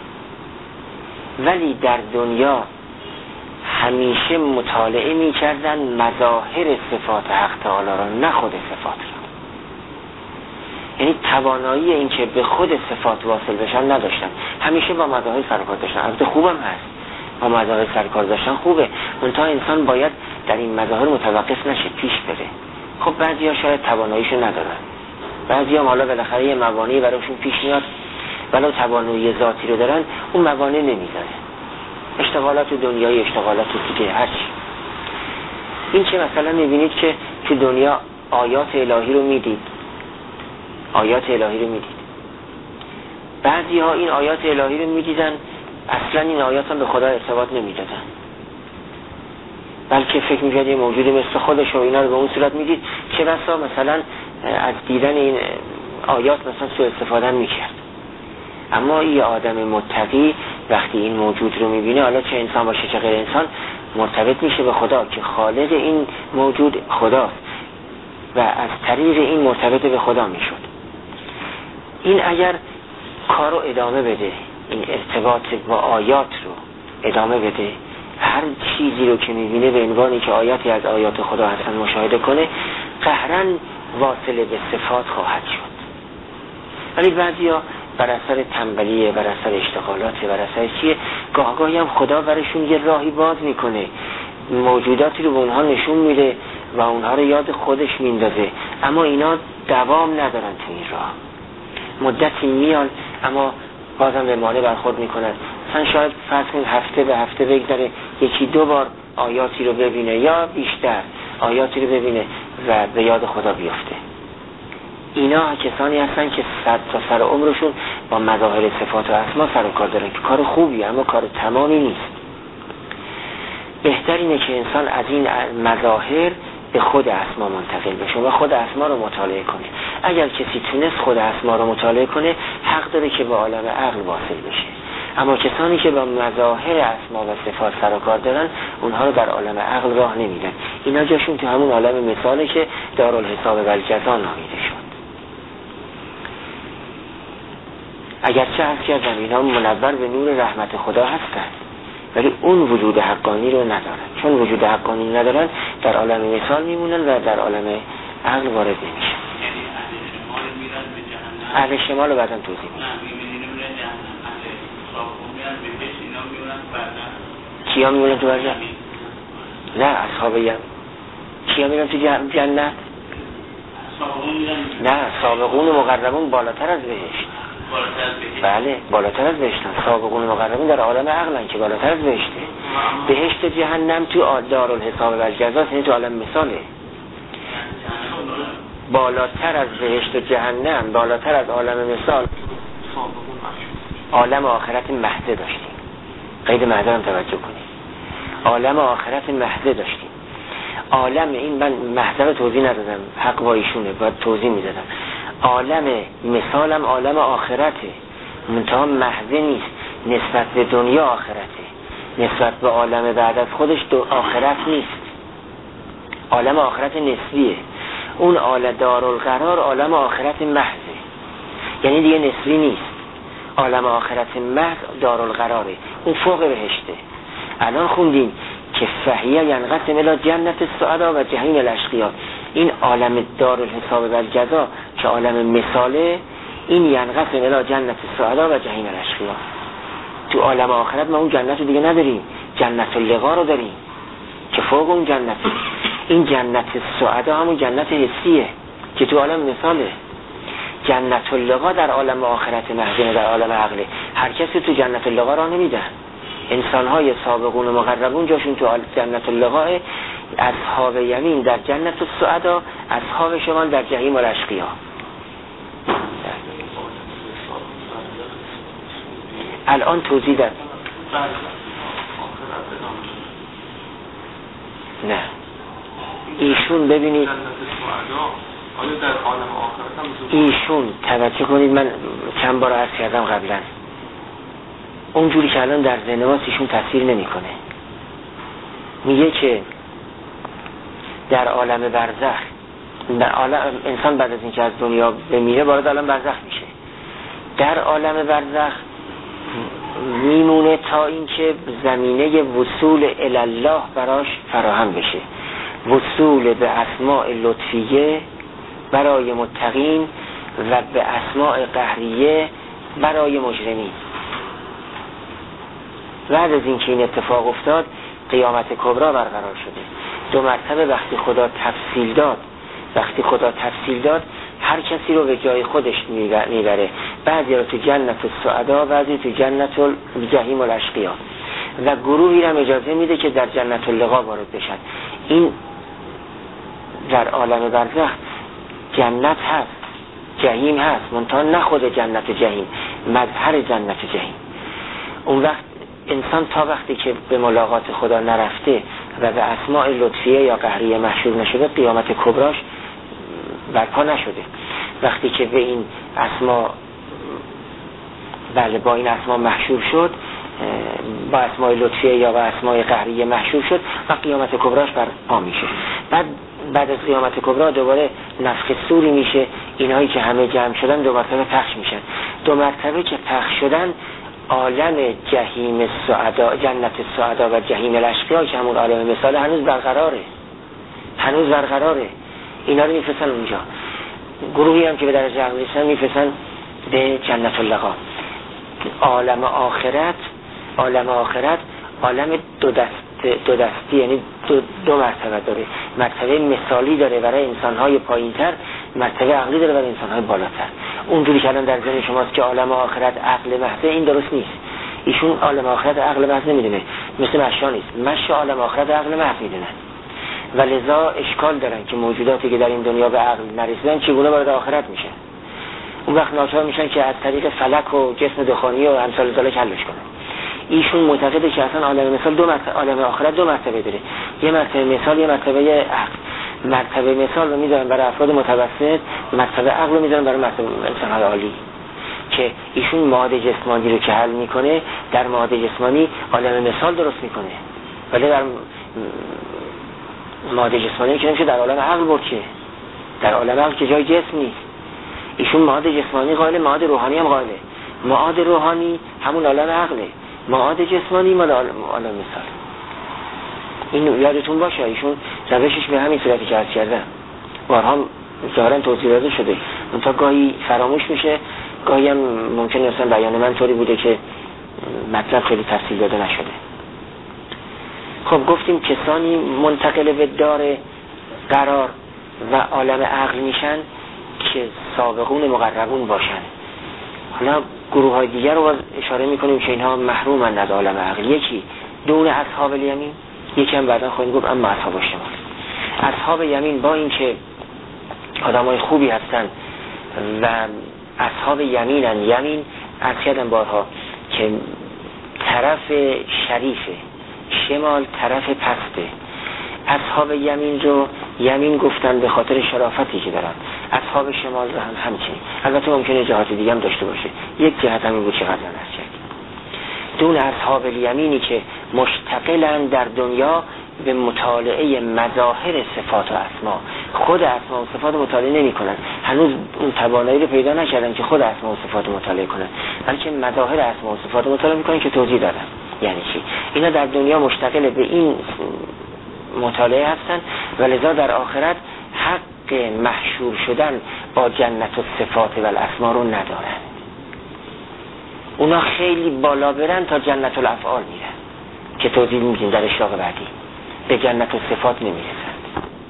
A: ولی در دنیا همیشه مطالعه می‌کردن مظاهر صفات حق تعالی را، نه خود صفات را. یعنی توانایی این که به خود صفات واصل بشن نداشتن، همیشه با مظاهر سرکار داشتن. البته خوبم هست، با مظاهر سرکار داشتن خوبه، منتها انسان باید در این مظاهر متوقف نشه، پیش بره. خب بعضیا شاید تواناییشو ندارن، بعضیا حالا بالاخره یه موانعی براشون پیش میاد، ولو توانایی ذاتی رو دارن اون موانع نمیذاره، اشتغالات دنیایی، اشتغالات دیگه، هرچی. این که مثلا میبینید که تو دنیا آیات الهی رو میدید، آیات الهی رو میدید، بعضی ها این آیات الهی رو میدیدن اصلا این آیات هم به خدا ارتباط نمیدادن، بلکه فکر میکرد یه موجودی مثل خودش و اینا رو به اون صورت میدید، چه بسا مثلا از دیدن این آیات مثلا سوء استفاده میکرد. اما یه آدم متقی وقتی این موجود رو میبینه، حالا چه انسان باشه چه غیر انسان، مرتبط میشه به خدا که خالق این موجود خداست و از طریق این مرتبط به خدا میشد. این اگر کارو ادامه بده، این ارتباط با آیات رو ادامه بده، هر چیزی رو که میبینه به عنوانی که آیاتی از آیات خدا هستن مشاهده کنه، قهرن واصل به صفات خواهد شد. ولی بعضیا بر اثر تنبلیه، بر اثر اشتغالاته، بر اثر چیه، گاهی هم خدا برشون یه راهی باز میکنه، موجوداتی رو به اونها نشون میده و اونها رو یاد خودش میندازه، اما اینا دوام ندارن تو این راه، مدتی میان اما بازم به مانع برخورد میکنن. مثلا شاید فرض کنید هفته به هفته بگذره یکی دو بار آیاتی رو ببینه یا بیشتر آیاتی رو ببینه و به یاد خدا بیفته. اینا کسانی هستن که صد تا سر عمرشون با مظاهر صفات و اسما سر و کار دارن که کار خوبیه اما کار تمامی نیست. بهتر اینه که انسان از این مظاهر به خود اسما منتقل بشه و خود اسما رو مطالعه کنه. اگر کسی تونست خود اسما رو مطالعه کنه حق داره که به عالم عقل واصل بشه، اما کسانی که با مظاهر اسما و صفات سر و کار دارن اونها رو در عالم عقل راه نمیدن. اینا جاشون تو همون عالم مثاله که دارالحساب و الجزا نامیده شد. اگرچه هست که اینا منور به نور رحمت خدا هستن ولی اون وجود حقانی رو ندارن. چون وجود حقانی ندارن در عالم مثال میمونن و در عالم عقل وارد نمیشن. اهل شمال رو بعدم توضیح میدم. کیا میمونن تو برجم؟ نه اصحاب کیا میمونن تو جنت؟ نه سابقون مقربون بالاتر از بهشت. بله بالاتر از بهشتن. سابقون مقربون در عالم عقلن که بالاتر از بهشته. بهشت جهنم تو دارالحساب و الجزا، یعنی تو عالم مثاله. بالاتر از بهشت جهنم، بالاتر از عالم مثال عالم آخرت مهده داشتیم. قید مهده هم توجه کنید. عالم آخرت مهده داشتیم. عالم این من مهده رو توضیح ندادم، حق با ایشونه، باید توضیح میدادم. عالم مثالم عالم آخرته، منتها مهده نیست، نسبت به دنیا آخرته، نسبت به عالم بعد از خودش آخرت نیست، عالم آخرت نسبیه. اون عالم دارالقرار عالم آخرت محضه، یعنی دیگه نسبی نیست. عالم آخرت محض دارالقراره، اون فوق بهشته. الان خوندیم که فهیه ینقسم الی جنت السعدا و جحیم الاشقیا. این عالم دارالحساب و الجزا که عالم مثاله، این ینقسم الی جنت السعدا و جحیم الاشقیا. تو عالم آخرت ما اون جنت رو دیگه نداریم، جنت اللقا رو داریم که فوق اون جنته. این جنت السعدا همون جنت حسیه که تو عالم مثاله. جنت اللقا در عالم آخرت محض، در عالم عقله. هر کسی تو جنت اللقا را نمیدن. انسان‌های سابقون و مقربون جاشون تو جنت اللقا، اصحاب یمین در جنت السعدا، اصحاب شمال در جحیم الاشقیا. الان توضیح داد. نه ایشون ببینید، ایشون توجه کنید، من چند بار عرض کردم قبلا، اونجوری که الان در زنواس ایشون تفسیر نمیکنه. میگه که در عالم برزخ، در عالم انسان بعد از اینکه از دنیا بمیره وارد عالم برزخ میشه. در عالم برزخ میمونه تا اینکه زمینه وصول الله براش فراهم بشه، وصول به اسماء لطفیه برای متقین و به اسماء قهریه برای مجرمین. بعد از اینکه این اتفاق افتاد قیامت کبرا برقرار شده. دو مرتبه وقتی خدا تفصیل داد هر کسی رو به جای خودش میبره، بعضی رو تو جنت السعدا، بعضی تو جنت الجحیم الاشقیا، و گروهی رو اجازه میده که در جنت اللقا وارد بشن. این در عالم برزخ جنت هست، جحیم هست، منتها نه خود جنت و جحیم، مظهر جنت و جحیم. اون وقت انسان تا وقتی که به ملاقات خدا نرفته و به اسماء لطفیه یا قهریه محشور نشده، قیامت کبراش برپا نشده. وقتی که به این اسما، بله با این اسما محشور شد، با اسماء لطفیه یا با اسماء قهریه محشور شد و قیامت کبراش برپا میشه. بعد از قیامت کبرا دوباره نفخ صوری میشه، اینهایی که همه جمع شدن دو مرتبه پخش میشن. دو مرتبه که پخش شدن عالم جحیم السعدا، جنت السعدا و جحیم الاشقیا که همون عالم مثال هنوز برقراره. اینا رو میفرستن اونجا. گروهی هم که به درجه عقل نیستن میفرستن به جنت اللقا. عالم آخرت عالم دو دستی، یعنی دو مرتبه داره. مرتبه مثالی داره برای انسان‌های پایین‌تر، مرتبه عقلی داره برای انسان‌های بالاتر. اونجوری که الان در ذهن شماست که عالم آخرت عقل محض، این درست نیست. ایشون عالم آخرت عقل محض نمیدونه، مثل مشا نیست. مشا عالم آخرت عقل محض میدونن و لذا اشکال دارن که موجوداتی که در این دنیا به عقل نرسیدن چگونه وارد آخرت میشن. اون وقت ناچار میشن که از طریق فلک و جسم دخانی و امثال ذالک حلش کنن. ایشون معتقده که اصلا عالم مثال عالم آخرت دو مرتبه داره، یه مرتبه مثال، یه مرتبه عقل. مرتبه مثال رو میذارن برای افراد متوسط، مرتبه عقل رو میذارن برای مرتبه انسان‌های عالی. که ایشون معاد جسمانی رو که حل میکنه، در معاد جسمانی عالم مثال درست میکنه، ولی در معاد جسمانی که نمیشه در عالم عقل برد. که در عالم عقل که جای جسم نیست. ایشون معاد جسمانی قائله، معاد روحانی هم قائله. معاد روحانی همون عالم عقله، معاد جسمانی مال عالم مثال. این یادتون باشه، ایشون روشش به همین صورتی که عرض کردم بارها ظاهرا توضیح داده شده، منتها گاهی فراموش میشه، گاهی هم ممکنه مثلا بیان من طوری بوده که مطلب خیلی تفصیل داده نشده. خب گفتیم کسانی منتقل به دار قرار و عالم عقل میشن که سابقون مقربون باشن. حالا گروه های دیگر رو اشاره میکنیم که اینها محرومند از عالم عقل. یکی دون اصحاب الیمین، یکی هم بعدا خواهیم گفت اما اصحاب الشمال. اصحاب یمین با این که آدمای خوبی هستن و اصحاب یمینن، یمین عرض کردم بارها که طرف شریفه، شمال طرف پسته. اصحاب یمین رو یمین گفتن به خاطر شرافتی که دارن، اصحاب شمال رو هم همچنین. البته ممکنه جهات دیگه هم داشته باشه، یک جهت همین بود که قبلا عرض کردیم. دون اصحاب الیمینی که مشتغلن در دنیا به مطالعه مظاهر صفات و اسما، خود اسما و صفات مطالعه نمی کنن، هنوز اون توانایی رو پیدا نکردن که خود اسما و صفات مطالعه کنن، بلکه مظاهر اسما و صفات مطالعه میکنن که توضیح دادم. یعنی چی؟ اینا در دنیا مشتغل به این مطالعه هستن و لذا در آخرت حق محشور شدن با جنت و صفات و الاسما رو ندارن. اونا خیلی بالا برن تا جنت الافعال میرن که توضیح میدیم در اشراق بعدی. به جنت و صفات نمیرسند.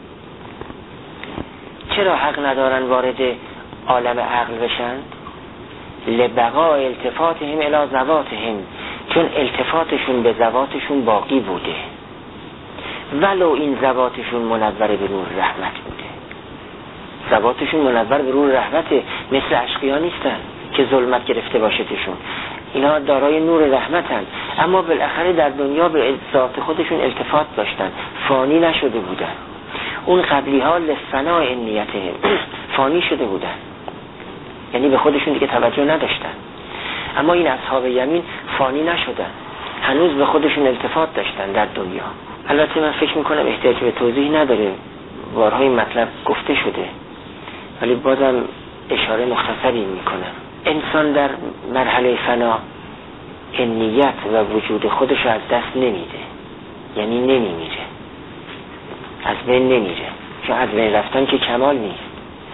A: چرا حق ندارن وارد عالم عقل بشن؟ لبقاء التفاتهم الی ذواتهم، چون التفاتشون به ذواتشون باقی بوده ولو این ذواتشون منور به نور رحمت بوده. ذواتشون منور به نور رحمته، مثل اشقیا نیستن که ظلمت گرفته باشه توشون. اینا دارای نور رحمتن، اما بالاخره در دنیا به ذات خودشون التفات داشتن، فانی نشده بودن. اون قبلی ها لفناء نیتهم، فانی شده بودن، یعنی به خودشون دیگه توجه نداشتن. اما این اصحاب یمین فانی نشدن، هنوز به خودشون التفات داشتن در دنیا. البته من فکر میکنم احتیاج به توضیح نداره، بارها این مطلب گفته شده، ولی بازم اشاره مختصری میکنم. انسان در مرحله فنا نیت و وجود خودش از دست نمیده، یعنی نمیمیره، از بین نمیره، چون از بین رفتن که کمال نیست،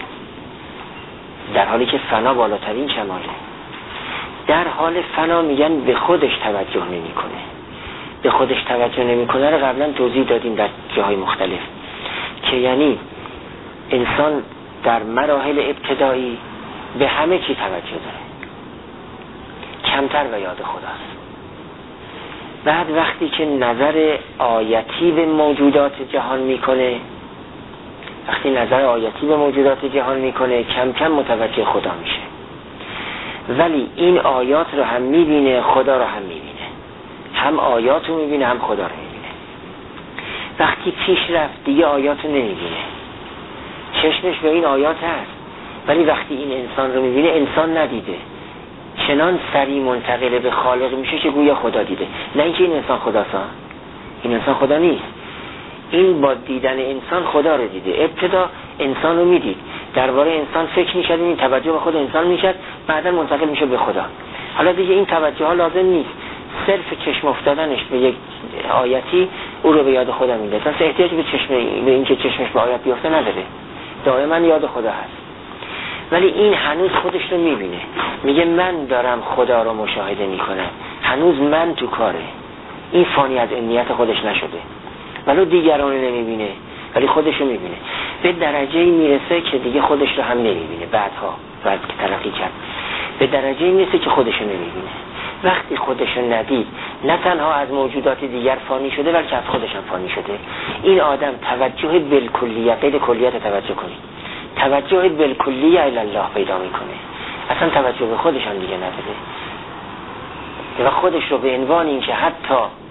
A: در حالی که فنا بالاترین کماله. در حال فنا میگن به خودش توجه نمیکنه. به خودش توجه نمیکنه رو قبلا توضیح دادیم در جاهای مختلف، که یعنی انسان در مراحل ابتدایی به همه چی توجه داره، کمتر و یاد خداست. بعد وقتی که نظر آیتی به موجودات جهان میکنه، وقتی نظر آیتی به موجودات جهان میکنه، کم کم متوجه خدا میشه. ولی این آیات رو هم میبینه، خدا رو هم میبینه، هم آیات رو میبینه هم خدا رو میبینه. وقتی پیش رفت دیگه آیات رو نمیبینه، چشمش به این آیات هست، ولی وقتی این انسان رو میبینه انسان ندیده، چنان سریع منتقل به خالق میشه که گویا خدا دیده. نه اینکه این انسان خداست، این انسان خدا نیست، این با دیدن انسان خدا رو دیده. ابتدا انسان رو میدید، درباره انسان فکر میشد، این توجه به خود انسان میشد، بعدا منتقل میشه به خدا. حالا دیگه این توجه ها لازم نیست، صرف چشم افتادنش به یک آیتی او رو به یاد خدا میده. اصلا احتیاج به این که چشمش به آیت بیفته نداره، دائما یاد خدا هست. ولی این هنوز خودش رو میبینه، میگه من دارم خدا رو مشاهده میکنم، هنوز من تو کاره. این فانی از عینیت خودش نشده، ولو دیگران رو نمیبینه ولی خودش رو میبینه. به درجه میرسه که دیگه خودش رو هم نمیبینه. بعدها بعد که ترقی کرد به درجه میرسه که خودش رو نمیبینه. وقتی خودش رو ندید، نه تنها از موجودات دیگر فانی شده بلکه از خودش هم فانی شده. این آدم توجه بالکلیت، غیر کلیت توجه کنید، توجه بالکلیه الی الله پیدا میکنه، اصلا توجه به خودش هم دیگه نداره و خودش رو به عنوان این که حتی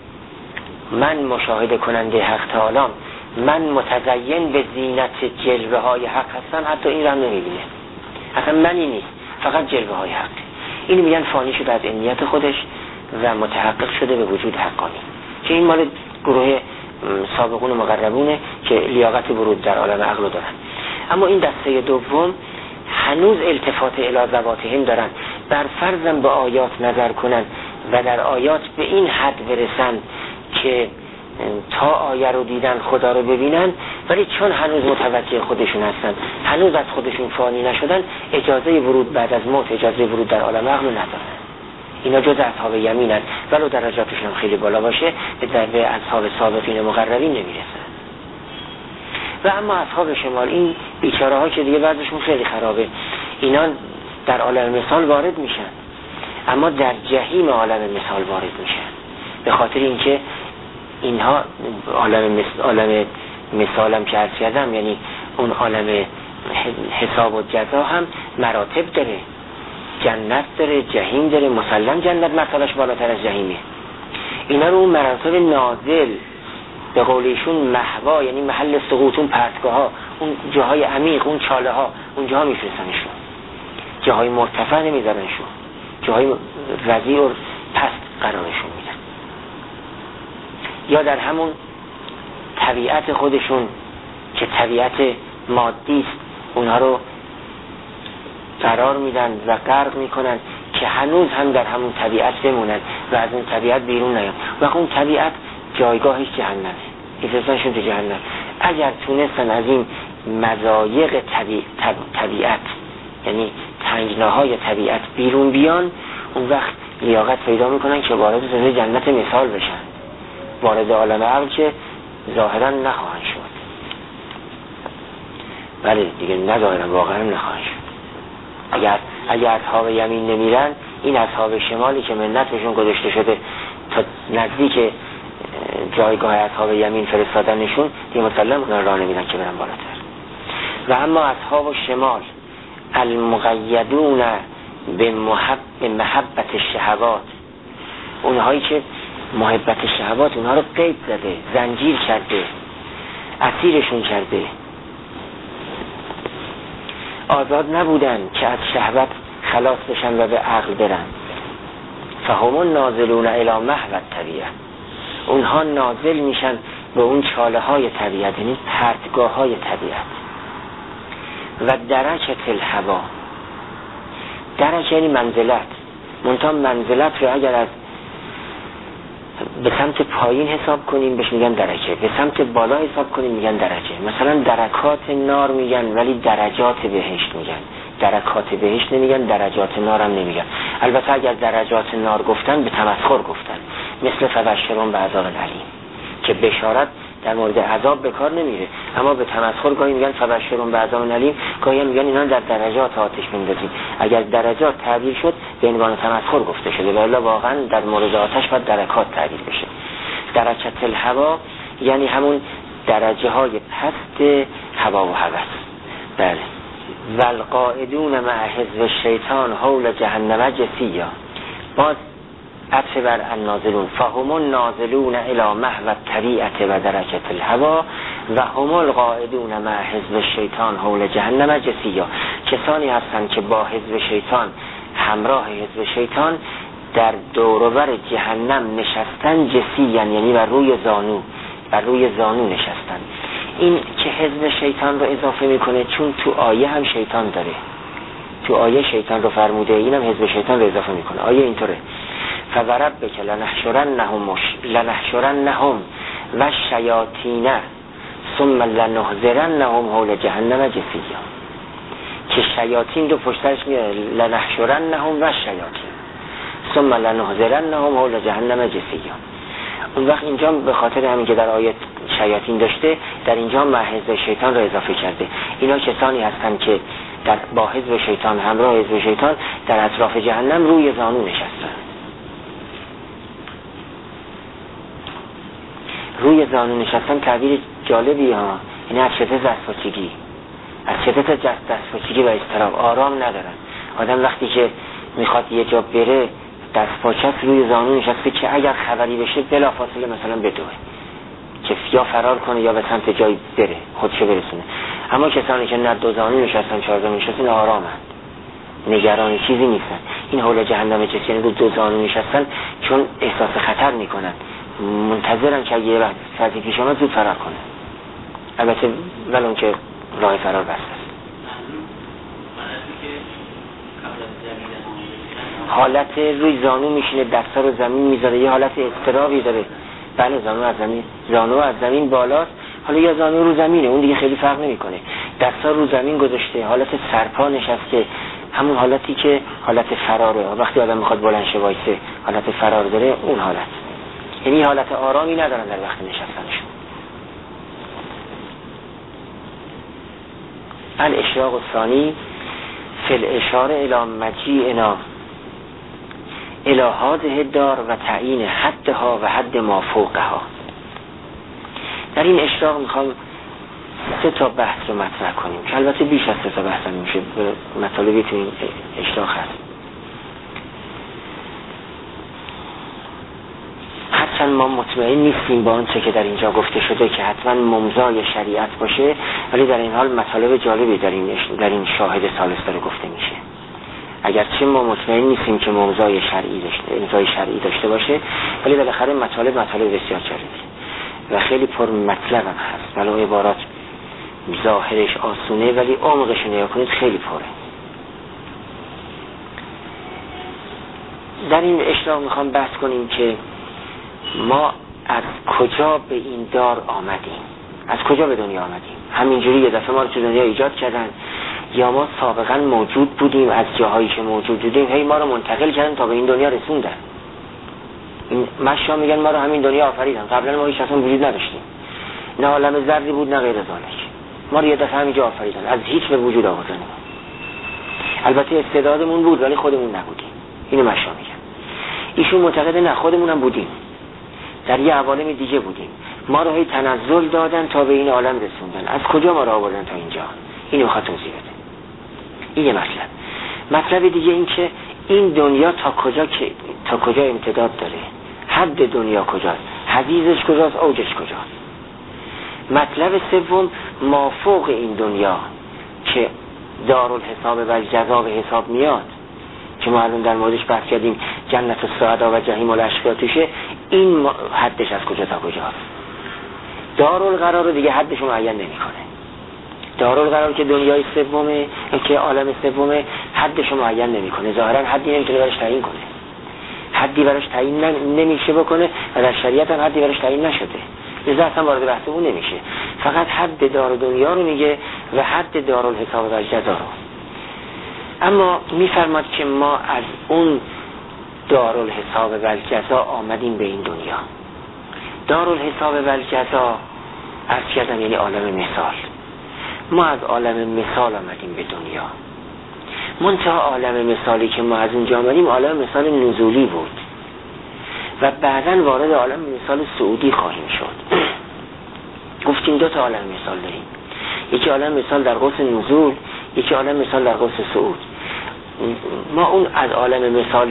A: من مشاهده کننده حق تعالی، من متزین به زینت جلوه های حق هستم، حتی این رو هم نمیبینه. اصلا منی نیست، فقط جلوه های حق. این میگن فانی شده از عینیت خودش و متحقق شده به وجود حقانی، که این مال گروه سابقون و مقربونه که لیاقت ورود در عالم عقل رو دارن. اما این دسته دوم هنوز التفات الی ذواتهم دارن، بر فرضم به آیات نظر کنن و در آیات به این حد برسن که تا آیه رو دیدن خدا رو ببینن، ولی چون هنوز متوجه خودشون هستن، هنوز از خودشون فانی نشدن، اجازه ورود بعد از موت، اجازه ورود در عالم عقل ندارن. اینا جز اصحاب یمینن، ولو درجاتشون خیلی بالا باشه به اصحاب سابقین مقربین نمیرسن. و اما اصحاب شمال، این بیچاره ها که دیگه بعضشون خیلی خرابه، اینا در عالم مثال وارد میشن، اما در جهیم عالم مثال وارد میشن، به خاطر اینکه اینها عالم مثالم که عرض کردم، یعنی اون عالم حساب و جزا هم مراتب داره، جنت داره، جهیم داره، مسلم جنت مرتبهش بالاتر از جهیمه. اینا رو اون مراتب نازل، به قولیشون محوا، یعنی محل سقوط، اون پرتگاه ها، اون جاهای عمیق، اون چاله ها، اون جاها میفرستنشون، جاهای مرتفع نمیذارنشون، جاهای رضیع و پست قرارشون میدن. یا در همون طبیعت خودشون که طبیعت مادی است، اونها رو قرار میدن و غرق میکنن که هنوز هم در همون طبیعت بمونن و از اون طبیعت بیرون نیان. و اون طبیعت جایگاهش جهنمه، میفرستنشون تو جهنم. اگر تونستن از این مضایق طبیعت، یعنی تنگناهای طبیعت بیرون بیان، اون وقت لیاقت پیدا میکنن که وارد جنت مثال بشن، وارد عالم عقل که ظاهرا نخواهن شد. بله دیگه، نه ظاهرا، واقعا نخواهن شد. اگر اصحاب یمین نمیرن، این اصحاب شمالی که منتشون گذاشته شده تا نزدیک جایگاه اصحاب یمین فرستادنشون، دیگه مسلم اونها راه نمیدن که برن بالاتر. و اما اصحاب شمال المقیدون به محبت الشهوات، اونهایی که محبت شهوات اونها رو قید زده، زنجیر کرده، اسیرشون کرده، آزاد نبودن که از شهوت خلاص بشن و به عقل برن. فهم نازلون الی محو الطبیعه، اونها نازل میشن به اون چاله های طبیعت، یعنی پرتگاه های طبیعت. و درجه الهوا، درجه یعنی منزلت، منتها منزلت رو اگر از به سمت پایین حساب کنیم بهش میگن درجه، به سمت بالا حساب کنیم میگن درجه. مثلا درکات نار میگن ولی درجات بهشت میگن، درکات بهشت نمیگن، درجات نار هم نمیگن. البته اگر درجات نار گفتن به تمسخر گفتن، مثل فبشرهم بعذاب الیم که بشارت در مورد عذاب به کار نمیره، اما به تمسخر گاهی میگن فبشرهم بعذاب الیم، گاهی میگن اینا در درجات آتش میندازیم. اگر درجات تعبیر شد به عنوان تمسخر گفته شده، ولی واقعا در مورد آتش باید درکات تعبیر بشه. درجه الهوا یعنی همون درجه های پست هوا و هوس. بله. والقائدون مع حزب الشیطان حول جهنم جثیا، باز عطف بر النازلون، فهم النازلون الی محو الطبیعه و درجه الهوا و هم القائدون مع حزب الشیطان حول جهنم جثیا، کسانی هستند که با حزب شیطان، همراه حزب شیطان در دوروبر جهنم نشستن، جثیا یعنی بر روی زانو نشستن. این که حزب شیطان رو اضافه میکنه چون تو آیه هم شیطان داره، تو آیه شیطان رو فرموده، اینم حزب شیطان رو اضافه میکنه. آیه اینطوره: فوربک لنحشرنهم و الشیاطین ثم لنحضرنهم حول جهنم جثیا، که شیاطین رو پشتش میاره، لنحشرنهم و شیاطین ثم لنحضرنهم حول جهنم جثیا. اون وقت اینجا به خاطر همین که در آیت شیاطین داشته، در اینجا حزب شیطان رو اضافه کرده. اینا کسانی هستن که با حزب شیطان، همراه حزب شیطان در اطراف جهنم روی زانو نشستن. روی زانو نشستن تعبیر جالبی ها، یعنی از شدت دستپاچگی، از شدت دستپاچگی و اضطراب آرام ندارن. آدم وقتی که میخواد یه جا بره دستپاچه روی زانو نشسته که اگر خبری بشه بلافاصله مثلا بدوه، که یا فرار کنه یا به سمت جایی بره، خودشو برسونه. اما کسانی که نه دو زانو نشستن چهار زانو نشستن آرامند، نگران چیزی نیستن. این حول جهنم چه یعنی دو زانو نشستن چون احساس خطر میکنن، منتظرن که یه وقت ساعتی پیش اومد زود فرار کنه. البته ولون که راه فرار بسته است. حالت روی زانو میشینه، دستا رو زمین میذاره، یه حالت اضطرابی داره. بله زانو از زمین بالاست، حالا یا زانو رو زمینه، اون دیگه خیلی فرق نمیکنه. دستا رو زمین گذاشته، حالت سرپا نشسته، همون حالتی که حالت فراره. وقتی آدم میخواد بلند شه وایسه حالت فرار داره، اون حالت. یعنی حالت آرامی ندارن در وقت نشستنشون. الاشراق الثانی فی الاشاره الی مجیئنا الی هذه الدار و تعیین حدها و حد ما فوقها. در این اشراق میخوام 3 تا بحث رو مطرح کنیم که البته بیش از 3 تا بحث میشه، مطالبی تو این اشراق هست. هرچند ما مطمئن نیستیم با آنچه که در اینجا گفته شده که حتما ممضای شریعت باشه، ولی در این حال مطالب جالبی در این شاهد ثالث داره گفته میشه. اگرچه ما مطمئن نیستیم که ممضای شرعی داشته باشه، ولی بالاخره مطالب بسیار جالبی و خیلی پر مطلب هم هست. ولو عبارات ظاهرش آسونه ولی عمقش نگاه کنید خیلی پره. در این اشراق میخوام بحث کنیم که ما از کجا به این دار آمدیم، از کجا به دنیا آمدیم. همینجوری یه دفعه ما رو تو دنیا ایجاد کردن یا ما سابقا موجود بودیم، از جاهایی که موجود بودیم هی ما رو منتقل کردن تا به این دنیا رسوندن. این مشا میگن ما رو همین دنیا آفریدن، قبلا ما هیچ اصلا وجود نداشتیم، نه عالم ذری بود نه غیر ذالک. ما رو یه دفعه همینجا آفریدن، از هیچ به وجود آوردن. البته استعدادمون بود ولی خودمون نبودیم. اینو مشا میگن. ایشون معتقده نه، خودمون هم بودیم، در یه عوالم دیگه بودیم، ما رو هی تنزل دادن تا به این عالم رسوندن. از کجا ما رو آوردن تا اینجا؟ اینو میخواد توضیح بده. این یه مطلب دیگه این که این دنیا تا کجا امتداد داره، حد دنیا کجاست، حدیثش کجاست، اوجش کجاست. مطلب سوم مافوق این دنیا که دارالحساب و جزا به حساب میاد، که ما الان در موردش بحث کردیم، جنت السعدا و جحیم الاشقیا توشه. این حدش از کجا تا کجاست. دارالقرار رو دیگه حدش رو معین نمیکنه. دارالقرار که دنیای سومه، که عالم سومه، حدش رو معین نمیکنه. ظاهرا حدی نمیتونه براش تعیین کنه، حدی براش تعیین نمیشه بکنه و در شریعت هم حدی براش تعیین نشده، لذا اصلا وارد بحث اون نمیشه. فقط حد دار دنیا رو میگه و حد دارالحساب و جزا رو. اما میفرماد که ما از اون دارالحساب و جزا آمدیم به این دنیا. دارالحساب و جزا عرض کردم یعنی عالم مثال. ما از عالم مثال آمدیم به دنیا. منتها عالم مثالی که ما از اونجا آمدیم عالم مثال نزولی بود و بعداً وارد عالم مثال صعودی خواهیم شد. گفتیم 2 تا عالم مثال داریم، یکی عالم مثال در قوس نزول، یکی عالم مثال در قوس صعود. ما اون از عالم مثال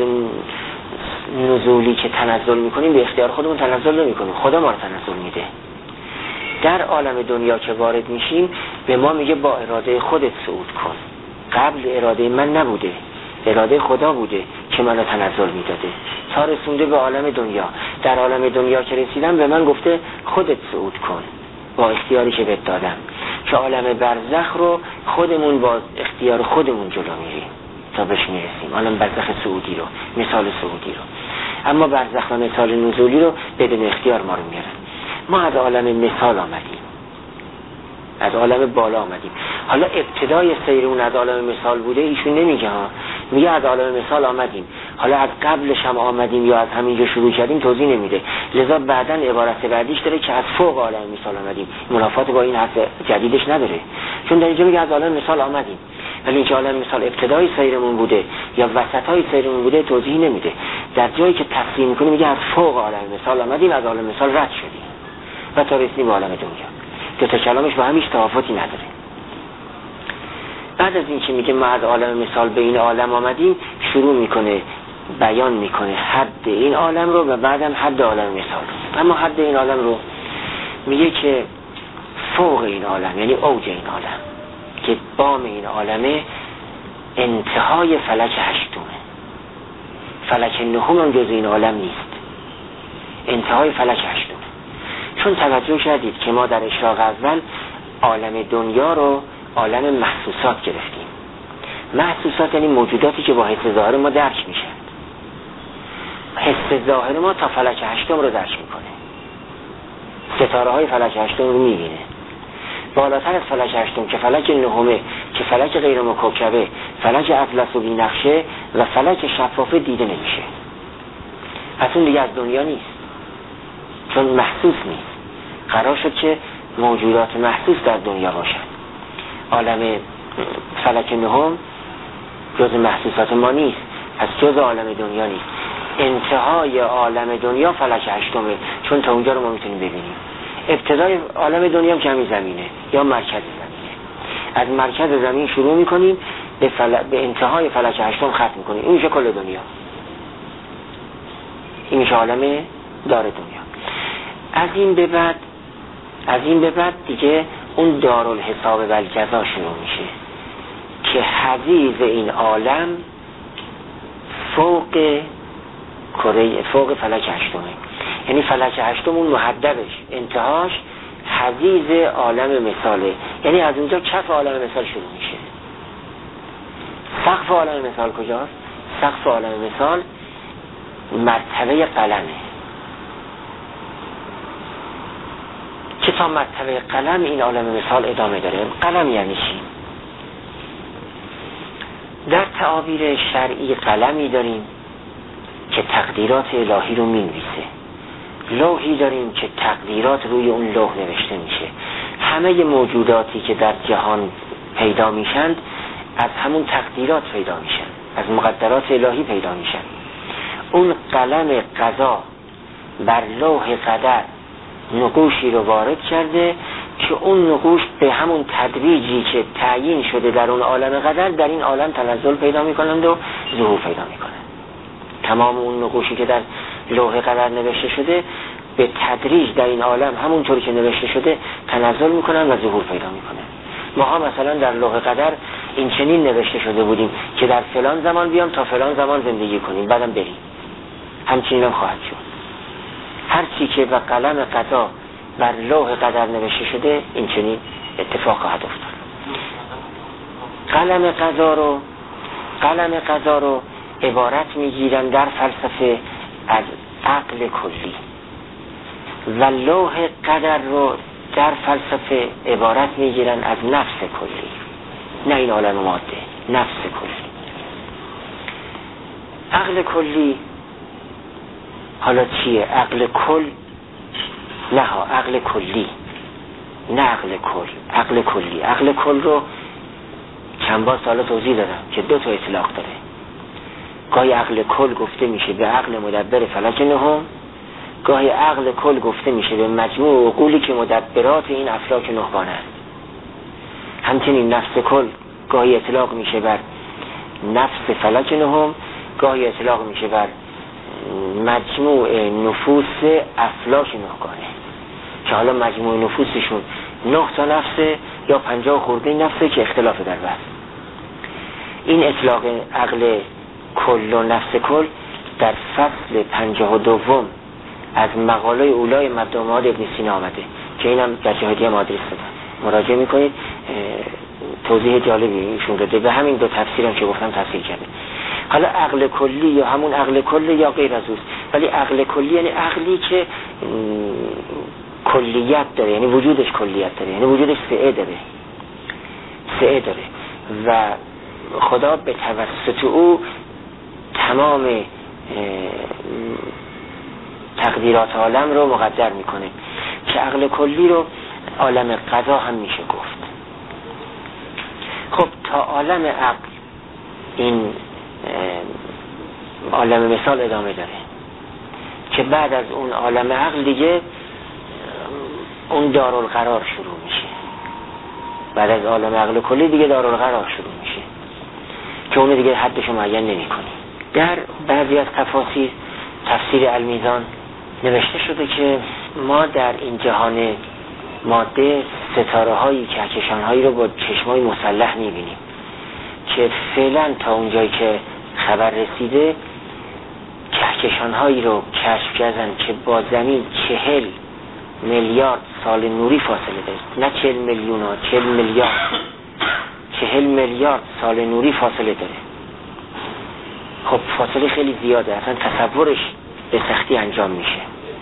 A: نزولی که تنزل میکنیم به اختیار خودمون تنزل نمیکنیم، خدا ما رو تنزل میده. در عالم دنیا که وارد میشیم به ما میگه با اراده خودت صعود کن. قبل اراده من نبوده، اراده خدا بوده که منو تنزل میداده تا رسونده به عالم دنیا. در عالم دنیا که رسیدم به من گفته خودت صعود کن با اختیاری که بهت دادم، که عالم برزخ رو خودمون با اختیار خودمون جلو میریم تا بهش میرسیم، عالم برزخ صعودی رو، مثال صعودی رو. اما برزخ و مثال نزولی رو بدون اختیار ما رو میارن. ما از عالم مثال آمدیم، از عالم بالا آمدیم. حالا ابتدای سیر اون از عالم مثال بوده ایشون نمیگه ها، میگه از عالم مثال آمدیم، حالا از قبلش هم آمدیم یا از همینجا شروع کردیم توضیح نمیده. لذا بعداً عبارت بعدیش داره که از فوق عالم مثال آمدیم، منافات با این حرف جدیدش نداره، چون در اینجا میگه از عالم مثال آمدیم، ولی اینکه عالم مثال ابتدای سیرمون بوده یا وسطای سیرمون بوده توضیح نمیده. در جایی که تفسیر میکنه میگه از فوق عالم مثال آمدیم، از عالم مثال رد شدیم و تا رسیدیم به عالم دنیا. دو تا کلامش با هم هیچ تفاوتی نداره. بعد از این که میگه ما از عالم مثال به این عالم آمدیم، شروع میکنه بیان میکنه حد این عالم رو و بعدم حد عالم مثال رو. اما حد این عالم رو میگه که فوق این عالم، یعنی اوج این عالم، که بام این عالمه انتهای فلک هشتمه. فلک نهم هم جز این عالم نیست، انتهای فلک هشتمه. چون توجه کردید که ما در اشراق اول عالم دنیا رو عالم محسوسات گرفتیم. محسوسات یعنی موجوداتی که با حس ظاهر ما درک میشن. حس ظاهر ما تا فلک هشتم رو درک میکنه، ستاره های فلک هشتم رو میبینه. بالاتر از فلک هشتم که فلک نهمه، که فلک غیر مکوکبه، فلک اطلس و بینقشه و فلک شفافه دیده نمیشه. پس اون دیگه از دنیا نیست، چون محسوس نیست. قرار شد که موجودات محسوس در دنیا باشن. عالم فلک نهم جز محسوسات ما نیست، از جز عالم دنیا نیست. انتهای عالم دنیا فلک هشتمه، چون تا اونجا رو ما میتونیم ببینیم. ابتدای عالم دنیا هم که همین زمینه یا مرکز زمینه. از مرکز زمین شروع میکنیم به انتهای فلک هشتم ختم میکنیم. این میشه کل دنیا، این میشه عالم دار دنیا. از این به بعد دیگه اون دارالحساب و الجزا شروع میشه که حضیض این عالم فوق فلک هشتمه. یعنی فلک هشتم اون محدبش، انتهاش حضیض عالم مثاله، یعنی از اونجا کف عالم مثال شروع میشه. سقف عالم مثال کجاست؟ سقف عالم مثال مرتبه قلمه، که تا مرتبه قلم این عالم مثال ادامه داره. قلم یعنی چی؟ در تعابیر شرعی قلمی داریم که تقدیرات الهی رو می‌نویسه، لوحی داریم که تقدیرات روی اون لوح نوشته میشه. همه موجوداتی که در جهان پیدا میشند از همون تقدیرات پیدا میشن، از مقدرات الهی پیدا میشن. اون قلم قضا بر لوح قدر نقوشی رو وارد کرده که اون نقوش به همون تدریجی که تعیین شده در اون عالم قدر در این عالم تنزل پیدا میکنند و ظهور پیدا میکنند. تمام اون نقوشی که در لوح قدر نوشته شده به تدریج در این عالم همونطوری که نوشته شده تنزل میکنن و ظهور پیدا میکنن. ما ها مثلا در لوح قدر این چنین نوشته شده بودیم که در فلان زمان بیام تا فلان زمان زندگی کنیم بعدم بریم، همچنین هم خواهد شد. هر چی که به قلم قضا بر لوح قدر نوشته شده این چنین اتفاق خواهد افتاد. قلم قضا رو عبارت میگیرن در فلسفه از عقل کلی و لوح قدر رو در فلسفه عبارت میگیرن از نفس کلی، نه این عالم ماده، نفس کلی. عقل کلی حالا چیه؟ عقل کل نه ها، عقل کلی نه عقل کل، عقل کلی. عقل کل رو چند بار سالا توضیح دادم که دو تا اطلاق داره. گاهی عقل کل گفته میشه به عقل مدبر فلک نهم، گاهی عقل کل گفته میشه به مجموع عقولی که مدبرات این افلاک نهبانه. همچنین نفس کل گاهی اطلاق میشه بر نفس فلک نهم، گاهی اطلاق میشه بر مجموع نفوس افلاک نهگانه، که حالا مجموع نفوسشون 9 تا نفسه یا 50 خورده نفسه که اختلاف در بحث. این اطلاق عقل کل و نفس کل در فصل 52 از مقاله اولای مبدومات ابن سینا آمده که اینم در جهادی هم آدرس دادم، مراجعه میکنید. توضیح جالبی ایشون داده، به همین دو تفسیرم که گفتم تفسیر کرده. حالا عقل کلی یا همون عقل کلی یا غیر از اوست، ولی عقل کلی یعنی عقلی که کلیت داره، یعنی وجودش کلیت داره، یعنی وجودش سعه داره. توسعه داره و خدا به توسط او تمام تقدیرات عالم رو مقدر میکنه که عقل کلی رو عالم قضا هم میشه گفت. خب تا عالم عقل این عالم مثال ادامه داره که بعد از اون عالم عقل دیگه اون دارالقرار شروع میشه. بعد از عالم عقل کلی دیگه دارالقرار شروع میشه که اون دیگه حدش معین نمی‌کنی. در بعضی از تفاسیر تفسیر المیزان نوشته شده که ما در این جهان ماده ستاره هایی کهکشان هایی رو با چشمای مسلح میبینیم که فعلا تا اونجایی که خبر رسیده کهکشان هایی رو کشف کردن که با زمین 40 میلیارد سال نوری فاصله داره. نه 40 میلیون ها، 40 میلیارد 40 میلیارد سال نوری فاصله داره. خب فاصله خیلی زیاده، اصلا تصورش به سختی انجام میشه.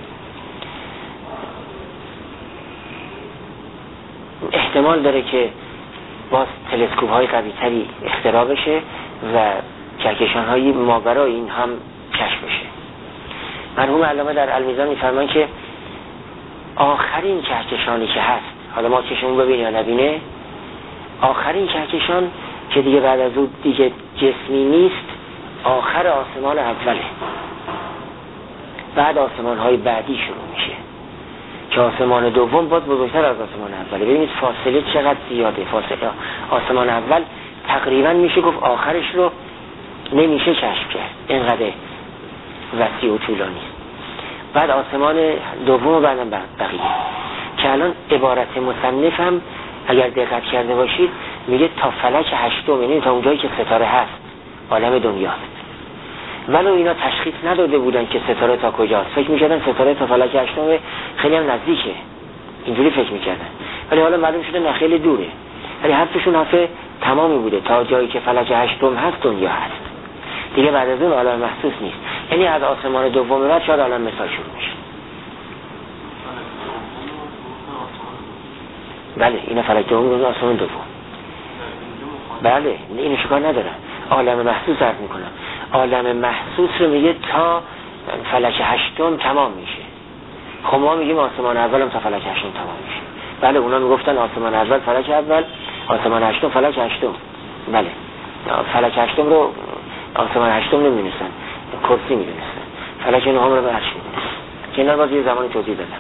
A: احتمال داره که باز تلسکوپ های قوی تری اختراع بشه و کهکشان های ماورای این هم کشف بشه. مرحوم علامه در المیزان میفرمان که آخرین کهکشانی که هست، حالا ما چشمون ببینیم یا نبینه، آخرین کهکشان که دیگه بعد از اون دیگه جسمی نیست، آخر آسمان اوله. بعد آسمان های بعدی شروع میشه که آسمان دوم باز بزرگتر از آسمان اوله. ببینید فاصله چقدر زیاده. فاصله آسمان اول تقریبا میشه گفت آخرش رو نمیشه کشف کرد، اینقدر وسیع و طولانی. بعد آسمان دوم و بعدم بقیه که الان عبارت مصنف هم اگر دقت کرده باشید میگه تا فلک هشتم، یعنی تا اونجایی که ستاره هست عالم دنیاست. ولو اینا تشخیص نداده بودن که ستاره تا کجاست، فکر میکردن ستاره تا فلک هشتم خیلی هم نزدیکه، اینجوری فکر میکردن. ولی حالا معلوم شده نه خیلی دوره. ولی حرفشون حرف تمامی بوده، تا جایی که فلک هشتم هست دنیا هست، دیگه بعد از اون عالم محسوس نیست. یعنی از آسمان دوم بعد شاید عالم مثال شروع میشه. بله این فلک دوم رو آسمان دوم. بله اینو شکار ندارم. عالم محسوس عرض میکنم. عالم محسوس رو میگه تا فلک هشتم تمام میشه. خب ما میگیم آسمان اولم تا فلک هشتم تمام میشه. بله اونا میگفتن آسمان اول فلک اول، آسمان هشتم فلک هشتم. بله فلک هشتم رو آسمان هشتم نمیدونستن، کرسی میدونستن. فلک نهم رو به عرش میدونستن که اینا باز یه زمانی توضیح دادن.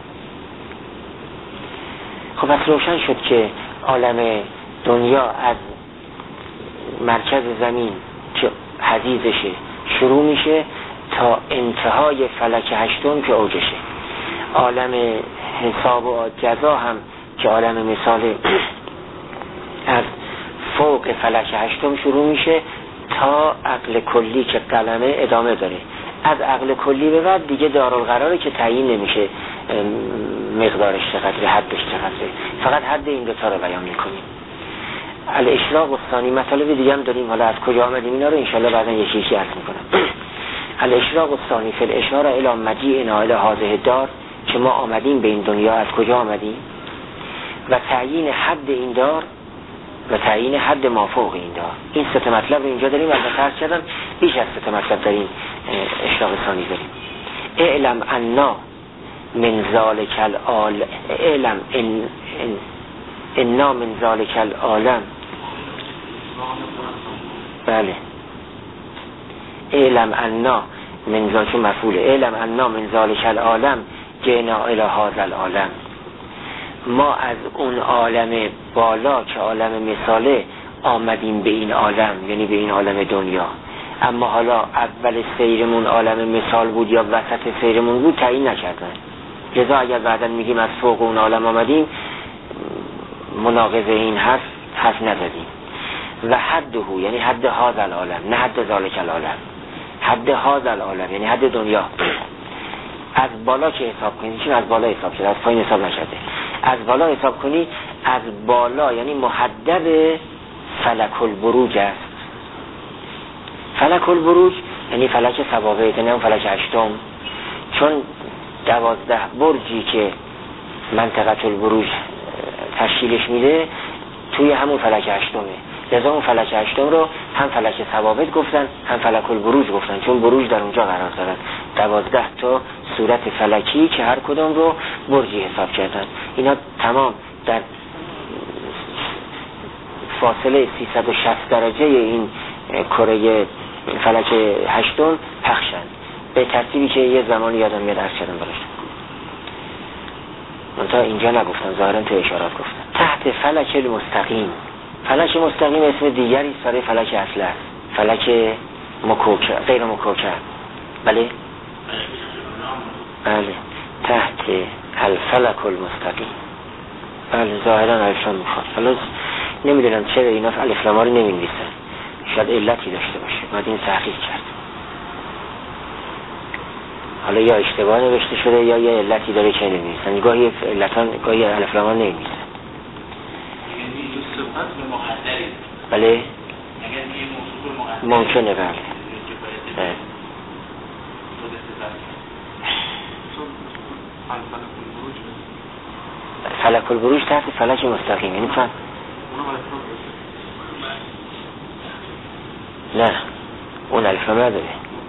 A: خب پس روشن شد که عالم دنیا از مرکز زمین که حدیثشه شروع میشه تا انتهای فلک هشتم که اوجشه. عالم حساب و جزا هم که عالم مثال از فوق فلک هشتم شروع میشه تا عقل کلی که قلمه ادامه داره. از عقل کلی به بعد دیگه دارالقراره که تعیین نمیشه مقدارش چقدره، حدش چقدره، فقط حد این دو تا رو بیان میکنیم. الاشراق الثانی مطالب دیگه هم داریم، حالا از کجا آمدیم اینا رو انشالله بعدا یکی یکی عرض میکنم. الاشراق الثانی فی الاشاره الی مجیئنا الی هذه الدار، که ما آمدیم به این دنیا از کجا آمدیم و تعیین حد این دار و تعیین حد مافوق این دار. این سه تا مطلب رو اینجا داریم. البته عرض کردم بیش از سه تا مطلب داریم اشراق ثانی داریم. اعلم انا من ذالک العالم، اعلم انا من ذالک العالم. بله اعلم انا من ذالک مفعول، اعلم انا من ذالک العالم جئنا الی هذا العالم. ما از اون عالم بالا که عالم مثاله آمدیم به این عالم، یعنی به این عالم دنیا. اما حالا اول سیرمون عالم مثال بود یا وسط سیرمون بود تعیین نکردن. لذا اگر بعداً میگیم از فوق اون عالم آمدیم، مناقض این حرف نزدیم. و حده یعنی حد هذا العالم، نه حد ذالک العالم. حد هذا العالم یعنی حد دنیا. از بالا که حساب کنی، چون از بالا حساب شده، از پایین حساب نشده. از بالا حساب کنی، از بالا یعنی محدد فلک البروج است. فلک البروج یعنی فلک ثوابت، نه فلک هشتم، چون 12 برجی که منطقه البروج تشکیلش میده توی همون فلک هشتمه. لذا اون فلک هشتم رو هم فلک ثوابت گفتن هم فلک البروج گفتن، چون بروج در اونجا قرار دارن. 12 تا صورت فلکی که هر کدوم رو برجی حساب کردن. اینا تمام در فاصله 360 درجه این کره فلک هشتم پخشن به ترتیبی که یه زمانی یادم میاد عرض کردم براش. منتها اینجا نگفتم، ظاهرا تو اشارات گفتم. تحت فلک المستقیم. فلک مستقیم اسم دیگری برای فلک اصل است. فلک مکوکب، غیر مکوکب. بله بله، تحت الفلک المستقیم. بله ظاهرا الفلام میخواد. حالا نمیدونم چرا اینا الفلام ها رو نمینویسن، شاید علتی داشته باشه، باید این تحقیق کرد. حالا یا اشتباه نوشته شده یا یه علتی داره که نمی‌نویسن. گاهی علتان گاهی الفلام نمی‌نویسن. بله ممکنه. بله فلک البروج تحت فلک مستقیم، یعنی فهم نه اون الفلام نداره.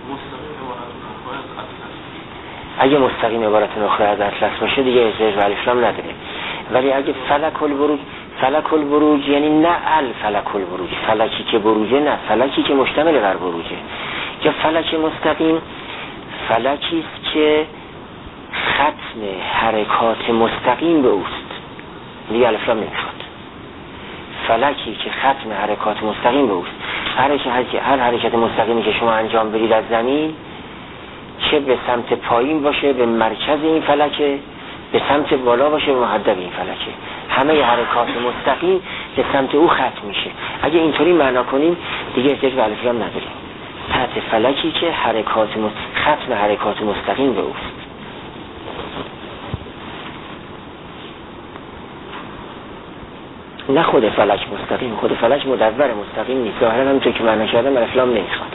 A: اگه مستقیم عبارت نخره از اطلس باشه دیگه احتیاج به الفلام نداره. ولی اگه فلک البروج یعنی نه الفلک البروج، فلکی که بروجه، نه فلکی که مشتمل بر بروجه. یا فلک مستقیم فلکی است که ختم حرکات مستقیم به اوست، دیگه الفلام نمیخواد. فلکی که ختم حرکات مستقیم به اوست. هر حرکت مستقیمی که شما انجام بدید از زمین، چه به سمت پایین باشه به مرکز این فلکه، به سمت بالا باشه به محدب این فلکه، همه حرکات مستقیم به سمت او ختم میشه. اگه اینطوری معنا کنیم دیگه احتیاج به الفلام نداریم. تحت فلکی که ختم حرکات مستقیم به اوست. نه خود فلک مستقیم، خود فلک مدور مستقیم نیست. ظاهرا همونطور که معنا کردم الفلام نمیخواد.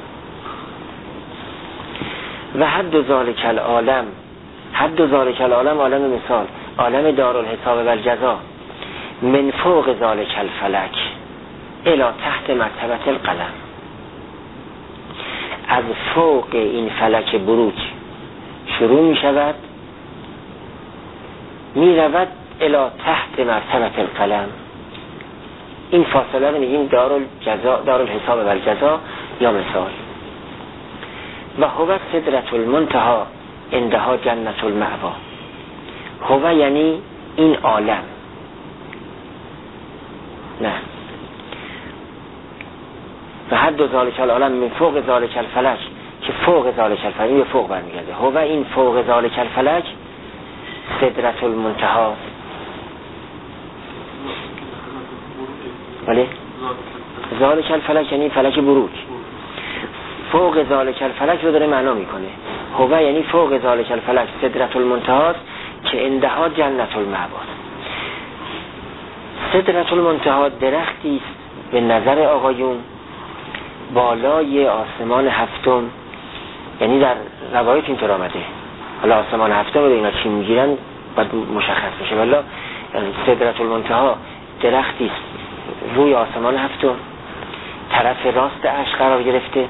A: و حد ذالک العالم، حد ذالک العالم عالم مثال، عالم دارالحساب و الجزا، من فوق ذالک الفلک الی تحت مرتبه القلم. از فوق این فلک بروج شروع می شود، می رود الی تحت مرتبه القلم. این فاصله رو میگیم دارالحساب و الجزا یا مثال. و هو سدرة المنتهى عندها جنة المأوا. هو یعنی این عالم، نه و حد ذالک العالم من فوق ذالک الفلک، که فوق ذالک الفلک، این فوق برمیگرده. هو این فوق ذالک الفلک سدرة المنتهى. بله ذالک الفلک یعنی فلک بروج. فوق ذالک الفلک رو داره معنا میکنه. هو یعنی فوق ذالک الفلک سدرة المنتهى که عندها جنة المأوا. سدرة المنتهى درختی است به نظر آقایون بالای آسمان هفتم، یعنی در روایت اینطور آمده. حالا آسمان هفتم رو اینا چی میگیرن باید مشخص بشه. والا سدرة المنتهى درختی است روی آسمان هفتم، طرف راست عرش قرار گرفته.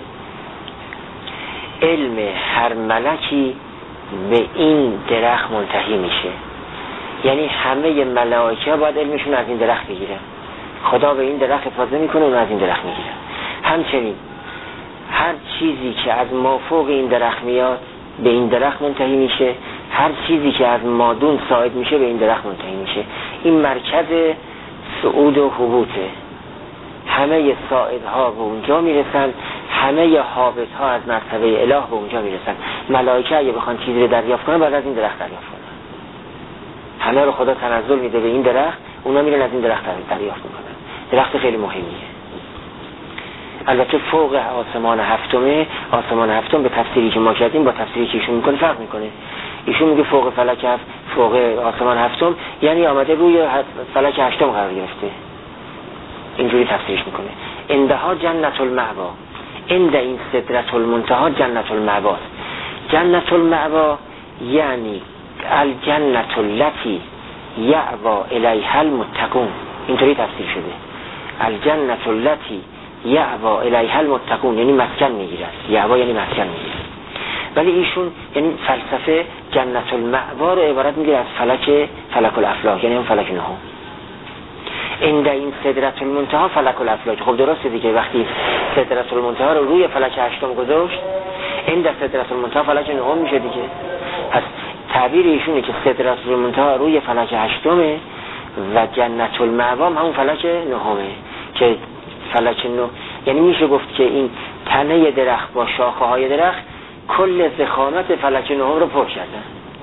A: علم هر ملکی به این درخت منتهی میشه، یعنی همه ملائکه باید علمشون از این درخت بگیرن. خدا به این درخت حفاظت میکنه، اون از این درخت میگیرن. همچنین هر چیزی که از مافوق این درخت میاد به این درخت منتهی میشه، هر چیزی که از مادون صاعد میشه به این درخت منتهی میشه. این مرکز صعود و هبوطه. همه صاعدها به اونجا میرسن، همه هابطها از مرتبه اله به اونجا میرسن. ملائکه اگه بخوان چیزی رو دریافت کنن بعد از این درخت دریافت کنن. همه رو خدا تنزل میده به این درخت، اونا میرن از این درخت دریافت میکنن. درخت خیلی مهمیه. البته فوق آسمان هفتمه، آسمان هفتم به تفسیری که ما کردیم با تفسیری که ایشون میکنه فرق میکنه. ایشون میگه فوق فلک هفت، فوق آسمان هفتم یعنی آمده روی فلک هشتم قرار گرفته. اینجوری تفسیرش میکنه. عندها جنة المأوا، عند این سدرة المنتهى جنة المأوا. جنة المأوا یعنی الجنة التي یأوی الیها المتقون. اینطوری تفسیر شده. الجنت التي یعوا الیها المتقون، یعنی مسکن میگیرد. یعوا یعنی مسکن میگیرد. ولی ایشون یعنی فلسفه جنت المأوا رو عبارت میگیره از فلک الافلاک، یعنی اون فلک نهم. عند این سدرة المنتهی فلک الافلاک. خب درسته دیگه، وقتی سدرة المنتهی رو روی فلک هشتم گذاشت، عند سدرة المنتهی فلک نهم میشه دیگه. پس تعبیر ایشونه که سدرة المنتهی روی فلک هشتمه و جنت المأوا همون فلک نهمه که فلک نه، یعنی میشه گفت که این تنه درخت با شاخه های درخت کل ضخامت فلک نهم رو پر کردن،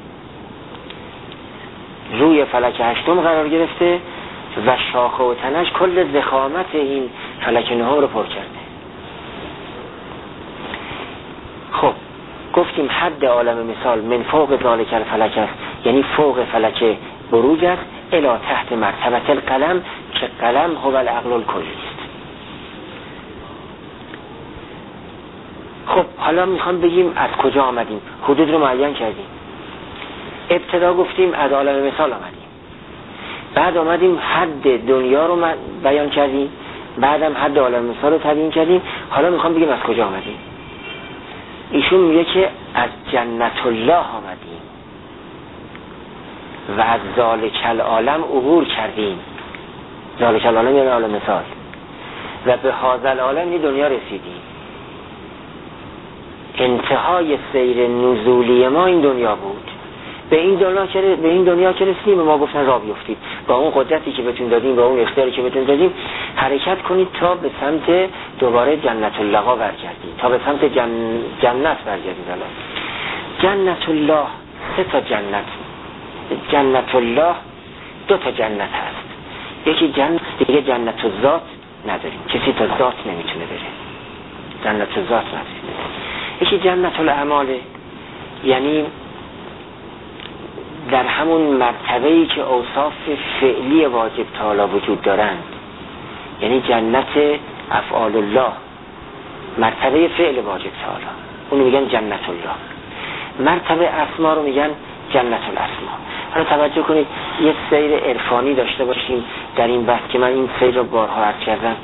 A: روی فلک هشتم قرار گرفته و شاخه و تنش کل ضخامت این فلک نهم رو پر کرده. خب گفتیم حد عالم مثال من فوق ذالک الفلک است، یعنی فوق فلک بروج است، الی تحت مرتبه القلم که قلم هو العقل الکلی است. خب حالا میخوام بگیم از کجا آمدیم. حدود رو معین کردیم. ابتدا گفتیم از عالم مثال آمدیم، بعد آمدیم حد دنیا رو بیان کردیم، بعدم حد عالم مثال رو تبیین کردیم. حالا میخوام بگیم از کجا آمدیم. ایشون میگه که از جنت الله آمدیم و از ذالک العالم عبور کردیم. ذالک العالم یعنی عالم مثال، و به هذا العالم یعنی دنیا رسیدیم. انتهای سیر نزولی ما این دنیا بود. به این دنیا که رسیدیم ما گفتن راه بیفتید، با اون قدرتی که بهتون دادیم، با اون اختیاری که بهتون دادیم حرکت کنید تا به سمت دوباره جنت الله برگردید، تا به سمت جنت برگردید. جنت الله 3 تا جنت، جنت الله 2 تا جنت هست. یکی جنت، دیگه جنت الذات نداریم، کسی تا ذات نمیتونه بره، جنت الذات نداریم. یکی جنت الاعماله، یعنی در همون مرتبه‌ای که اوصاف فعلی واجب تعالی وجود دارند، یعنی جنت افعال الله، مرتبه فعل واجب تعالی، اونو میگن جنت الله. مرتبه اسما رو میگن جنت الاسما. حالا توجه کنید یه سیر عرفانی داشته باشیم در این بحث که من این سیر رو بارها عرض کردم.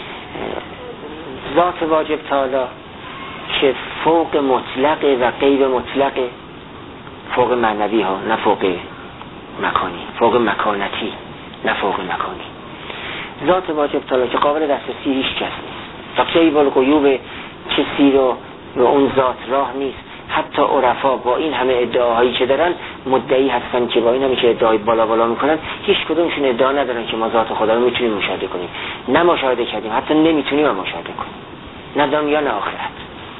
A: ذات واجب تعالی که فوق مطلقه و غیر مطلقه، فوق معنوی ها نه فوق مکانی، فوق مکانتی نه فوق مکانی. ذات واجب تعالی که قابل دسترسی هیچ کس نیست، تا جای بالغیوب کسی رو به اون ذات راه نیست. حتی عرفا با این همه ادعاهایی که دارن مدعی هستن که با این همه که ادعای بالا میکنن هیچ کدومشون ادعا ندارن که ما ذات خدا رو میتونیم مشاهده کنیم. نه مشاهده کردیم، حتی نمیتونیم مشاهده کنیم، نه دنیا نه آخرت.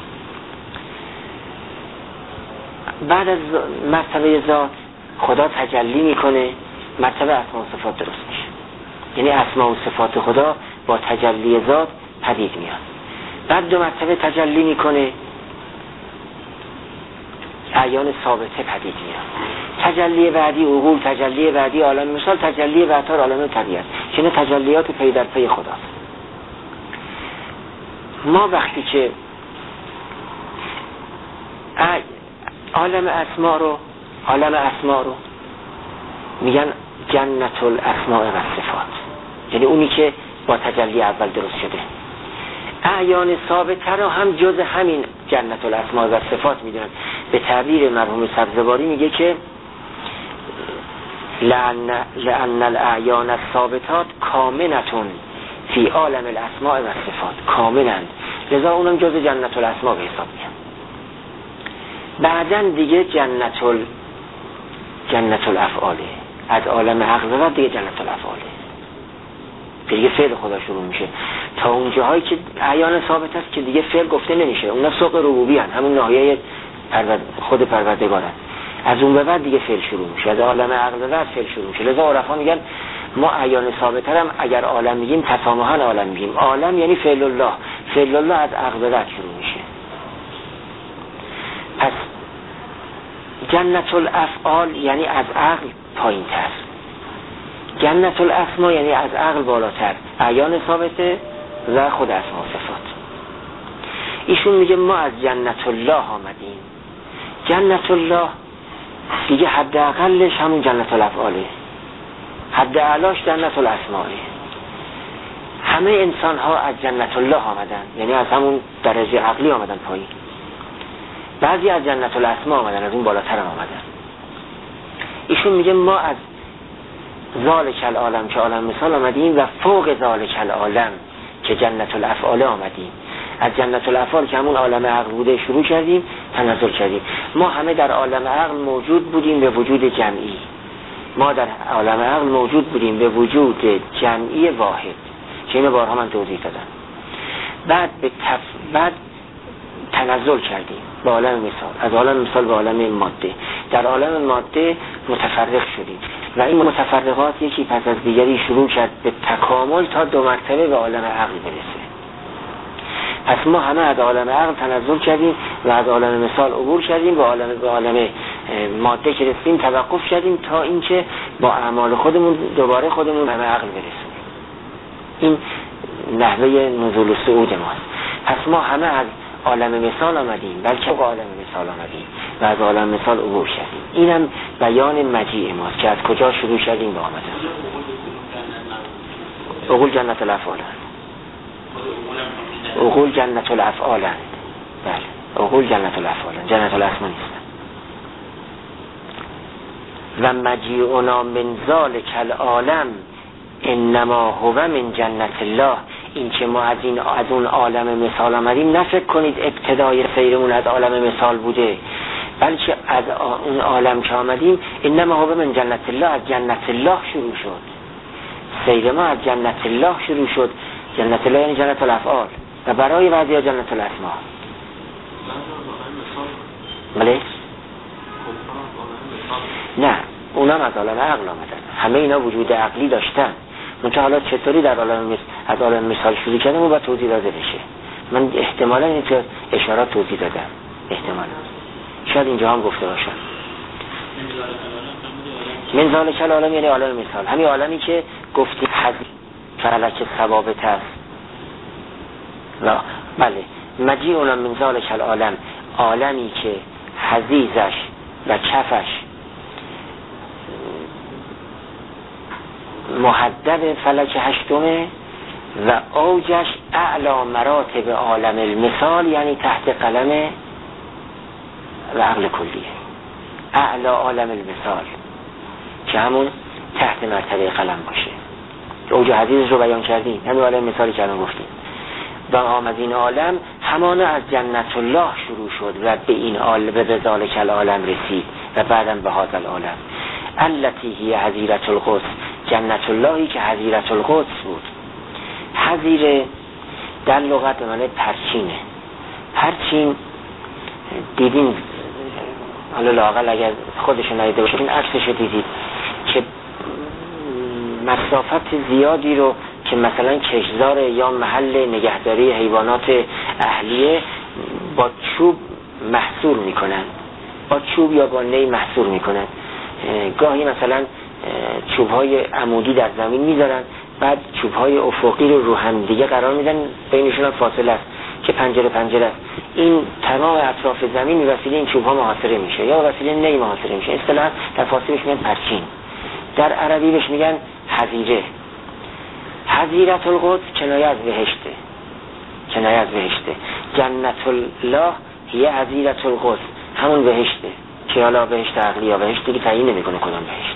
A: بعد از مرتبه ذات خدا تجلی میکنه، مرتبه اسما و صفات درست میشه. یعنی اسما و صفات خدا با تجلی ذات پدید میاد. بعد 2 مرتبه تجلی میکنه، اعیان ثابته پدید میاد. تجلی بعدی عقول، تجلی بعدی عالم مثال، تجلی بعدی عالم طبیعت، که نه تجلیات پی در پی خداست. ما وقتی که عالم اسما رو میگن جنت الاسماء و صفات، یعنی اونی که با تجلی اول درست شده. اعیان ثابته رو هم جز همین جنت الاسماء و صفات میدونن. به تعبیر مرحوم سبزواری میگه که لأن الاعیان الثابتات کامنتون فی عالم الاسماء و صفات، کامنند، لذا اونم جز جنت الاسماء به حساب میاد. بعدن دیگه جنت الافعاله، از عالم عقل و دیگه جنت الافعاله، دیگه فعل خدا شروع میشه. تا اون جاهایی که اعیان ثابت است که دیگه فعل گفته نمیشه، اونا سوق ربوبی هستند، همون ناحیه خود پروردگارن. از اون به بعد دیگه فعل شروع میشه، از عالم عقل و فعل شروع میشه. لذا عرفا میگن ما اعیان ثابت هم اگر عالم میگیم تسامحاً عالم میگیم. عالم یعنی فعل الله، فعل الله از عقل و شروع میشه. پس جنت الافعال یعنی از عقل پایین تر، جنت الاسما یعنی از عقل بالاتر، اعیان ثابته و خود اسما و صفات. ایشون میگه ما از جنت الله آمدیم. جنت الله دیگه حداقلش همون جنت الافعاله، حد اعلاش جنت الاسماء. همه انسان ها از جنت الله آمدن، یعنی از همون درجه عقلی آمدن پایین. بعضی از جنت الاسماء آمدن، از اون بالاتر هم آمدن. ایشون میگه ما از ذالک العالم که عالم مثال آمدیم و فوق ذالک العالم که جنت الافعال آمدیم. از جنت الافعال که همون عالم عقل بوده شروع کردیم، تنزل کردیم. ما همه در عالم عقل موجود بودیم به وجود جمعی. ما در عالم عقل موجود بودیم به وجود جمعی واحد که اینو بارها من توضیح دادم. بعد تنزل کردیم به عالم مثال، از عالم مثال به عالم ماده. در عالم ماده متفرق شدیم و این متفرقات یکی پس از دیگری شروع کرد به تکامل تا 2 مرتبه به عالم عقل برسه. پس ما همه از عالم عقل تنزل کردیم و از عالم مثال عبور کردیم به عالم ماده که رسیدیم توقف کردیم تا اینکه با اعمال خودمون دوباره خودمون به عقل برسیم. این نحوه نزول و صعود ماست. پس ما همه از عالم مثال آمدیم، بلکه عالم مثال آمدیم و از عالم مثال عبور کردیم. اینم بیان مجیء ماست که از کجا شروع کردیم به آمدن. عقول جنت الافعال، عقول جنت الافعال، بله عقول جنت الافعال، جنت الاسماء نیستن. و مجیعنا من ذالک العالم انما هو من جنت الله. این که ما از اون عالم مثال آمدیم، نفکر کنید ابتدای سیرمون از عالم مثال بوده، بلکه از اون عالم که آمدیم انما هو من جنت الله، از جنت الله شروع شد. سیر ما از جنت الله شروع شد. جنت الله یعنی جنت الافعال و برای بعضی جنت الاسماء. بله؟ نه، اونم از عالم عقل آمدن. همه اینا وجود عقلی داشتن. منتها حالا چطوری در عالم از عالم مثال شروع کردم و باید توضیح داده بشه. من احتمالا این که اشارات توضیح دادم، احتمالا شاید اینجا هم گفته باشم. من ذالک العالم یعنی عالم مثال، همین عالمی که گفتی حدیث فلک ثوابت است. و بله مجیعنا من ذالک العالم، عالمی که حضیضش و کفش محدد فلک هشتمه و اوجش اعلا مراتب عالم المثال، یعنی تحت قلم و عقل کلیه. اعلا عالم المثال که همون تحت مرتبه قلم باشه. اوج حدیث رو بیان کردیم، همین عالم مثالی که الان گفتیم. و آمدین عالم همانه از جنت الله شروع شد و به این عالم به ذالک العالم رسید و بعدم به هذا العالم. التی هی حظیرة القدس، جنت اللهی که حظیرة القدس بود. حظیره در لغت به معنی پرچینه. پرچین دیدین، حالا لااقل اگر خودشون ندیده باشین عکسش رو دیدید که مسافت زیادی رو که مثلا کشتزار یا محل نگهداری حیوانات اهلیه با چوب محصور میکنن، با چوب یا با نی محصور میکنن. گاهی مثلا چوب‌های عمودی در زمین میذارن، بعد چوب‌های افقی رو هم دیگه قرار میدن، بینشون هم فاصله است که پنجره است. این تمام اطراف زمین به وسیله این چوب‌ها محاصره میشه یا به وسیله نی محاصره میشه. اصطلاحاً در فارسی بهش میگن پرچین، در عربی بهش میگن حظیره. حظیرة القدس کنایه از بهشته، کنایه از بهشته. جنت الله هی حظیرة القدس، همون بهشته که حالا بهشت عقلی یا بهشت دیگه تعیین نمیکنه کدام بهشت.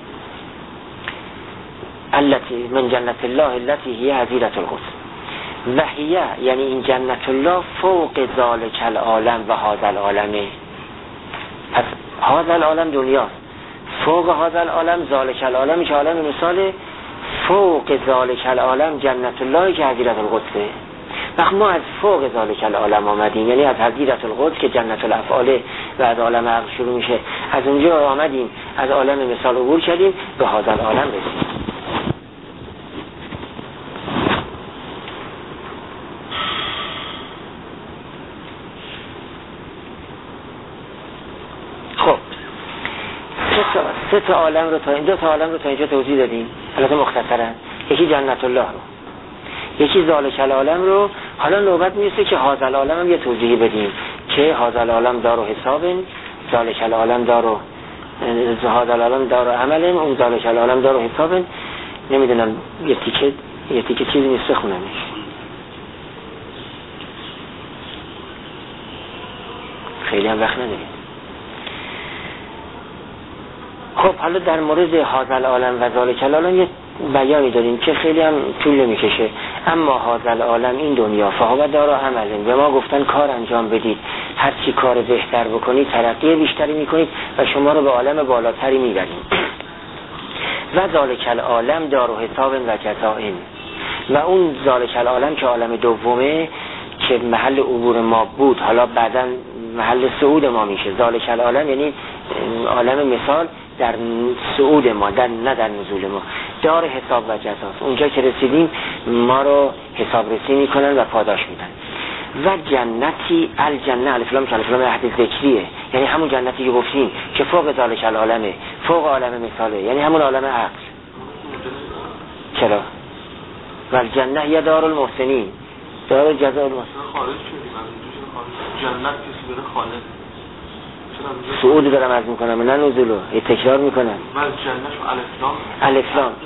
A: التی من جنت الله التی هی حظیرة القدس و هی یعنی این جنت الله فوق ذالک العالم و هذا العالم. پس هذا العالم دنیاست، فوق هذا العالم ذالک العالم که عالم مثال، فوق ذالک العالم جنت الله که حظیرة القدسه. وقت ما از فوق ذالک العالم آمدیم، یعنی از حظیرة القدس که جنت الافعال و از عالم عقل شروع میشه، از اونجا آمدیم از عالم مثال عبور کردیم به هذا العالم رسیدیم. خب سه تا عالم رو تا این دو تا عالم رو تا اینجا توضیح دادیم، البته مختصرا. یکی جنت الله رو، یکی ذالک العالم رو. حالا نوبت میرسه که هذا العالم هم یه توضیحی بدیم که هذا العالم دارو حساب، ذالک العالم دارو هذا العالم دار عمل اون ذالک العالم دار حساب. نمیدونم یه تیکه چیزی نیست بخونمش. خیلی هم وقت نداریم. خب حالا در مورد هذا العالم و ذالک العالم یه بیانی داریم که خیلی هم طول نمیکشه. اما هذا العالم این دنیا فهو دار عمل، به ما گفتن کار انجام بدید، هر چی کار بهتر بکنید ترقی بیشتری میکنید و شما رو به عالم بالاتری میبرید. و ذالک العالم دار حساب و جزاء، و اون ذالک العالم که عالم دومه که محل عبور ما بود حالا بعداً محل صعود ما میشه. ذالک العالم یعنی عالم مثال در صعود ما، نه در نزول ما. دار حساب و جزاست، اونجا که رسیدیم ما رو حساب رسی میکنن و پاداش میدن. و جنتی الجنه الف لام عهد ذکریه، یعنی همون جنتی که گفتیم که فوق ذالک العالمه، فوق عالم مثاله، یعنی همون عالم عقل. چرا؟ و الجنه هی دار المحسنین، دار جزاء المحسنین.
B: خارج شدیم از اینجا، جنت کسی بره خالد
A: صعود دارم عرض میکنم نه نزولو، تکرار میکنم.
B: و جنت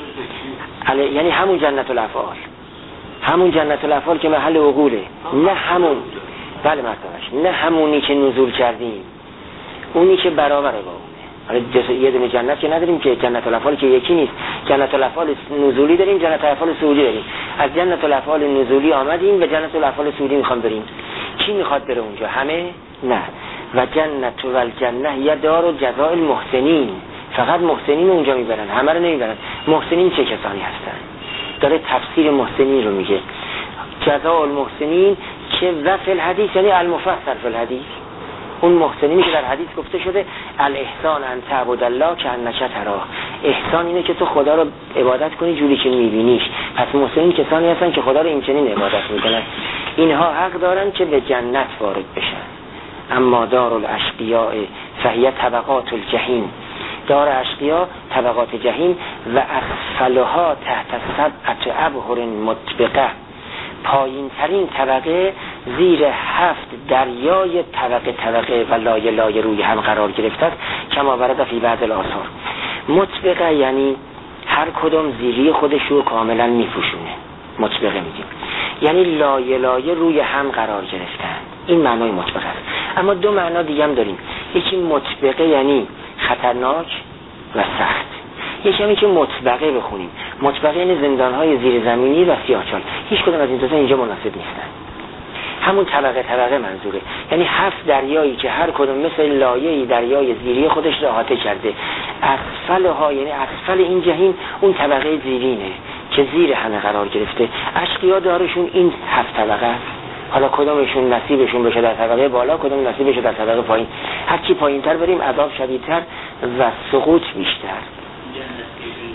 A: الف لام یعنی همون جنت الافعال، همون جنت الافعال که محل عقوله، نه همون بله مرتبهش، نه همونی که نزول کردیم، اونی که برابره با اونه. حالا یه دونه جنت که نداریم که جنت الافعال که یکی نیست، جنت الافعال نزولی داریم، جنت الافعال صعودی داریم. از جنت الافعال نزولی آمدیم و جنت الافعال صعودی میخوام بریم. کی میخواد بره اونجا؟ همه؟ نه. و جنت و الجنه یا دار و جزاء المحسنین، فقط محسنین اونجا میبرن، همه رو نمیبرن. محسنین چه کسانی هستن؟ داره تفسیر محسنین رو میگه. جزاء المحسنین که و فی الحدیث یعنی المفسر فی الحدیث، اون محسنینی که در حدیث گفته شده الاحسان ان تعبد الله کانک تراه، احسان اینه که تو خدا رو عبادت کنی جوری که میبینیش. پس محسنین کسانی هستن که خدا رو این چنین عبادت میکنن. اینها حق دارن که به جنت وارد بشن. اما دار الاشقیاء فهی طبقات الجحیم، دار اشقیا طبقات جهیم و اسفلها تحت سبعة ابحر مطبقه، پایین ترین طبقه زیر 7 دریای طبقه و لایه روی هم قرار گرفته است. کما ورد فی بعض الاثار. مطبقه یعنی هر کدوم زیری خودش رو کاملا میپوشونه، مطبقه میگیم، یعنی لایه روی هم قرار گرفتن. این معنای مطبقه است. اما دو معنا دیگه هم داریم. یکی مطبقه یعنی خطرناک و سخت، یکی همی که مطبقه بخونیم. مطبقه یعنی زندانهای زیر زمینی و سیاهچال. هیچ کدوم از این دو تا اینجا مناسب نیستن. همون طبقه منظوره، یعنی 7 دریایی که هر کدوم مثل لایه‌ای دریای زیری خودش را احاطه کرده. اسفلها یعنی اسفل این جهیم اون طبقه زیرینه که زیر همه قرار گرفته. اشقیا دارشون این 7 طبقه است. حالا کدومشون نصیبشون بشه در طبقه بالا، کدوم نصیبشه در طبقه پایین. هر چی پایین‌تر بریم عذاب شدیدتر و سقوط بیشتر.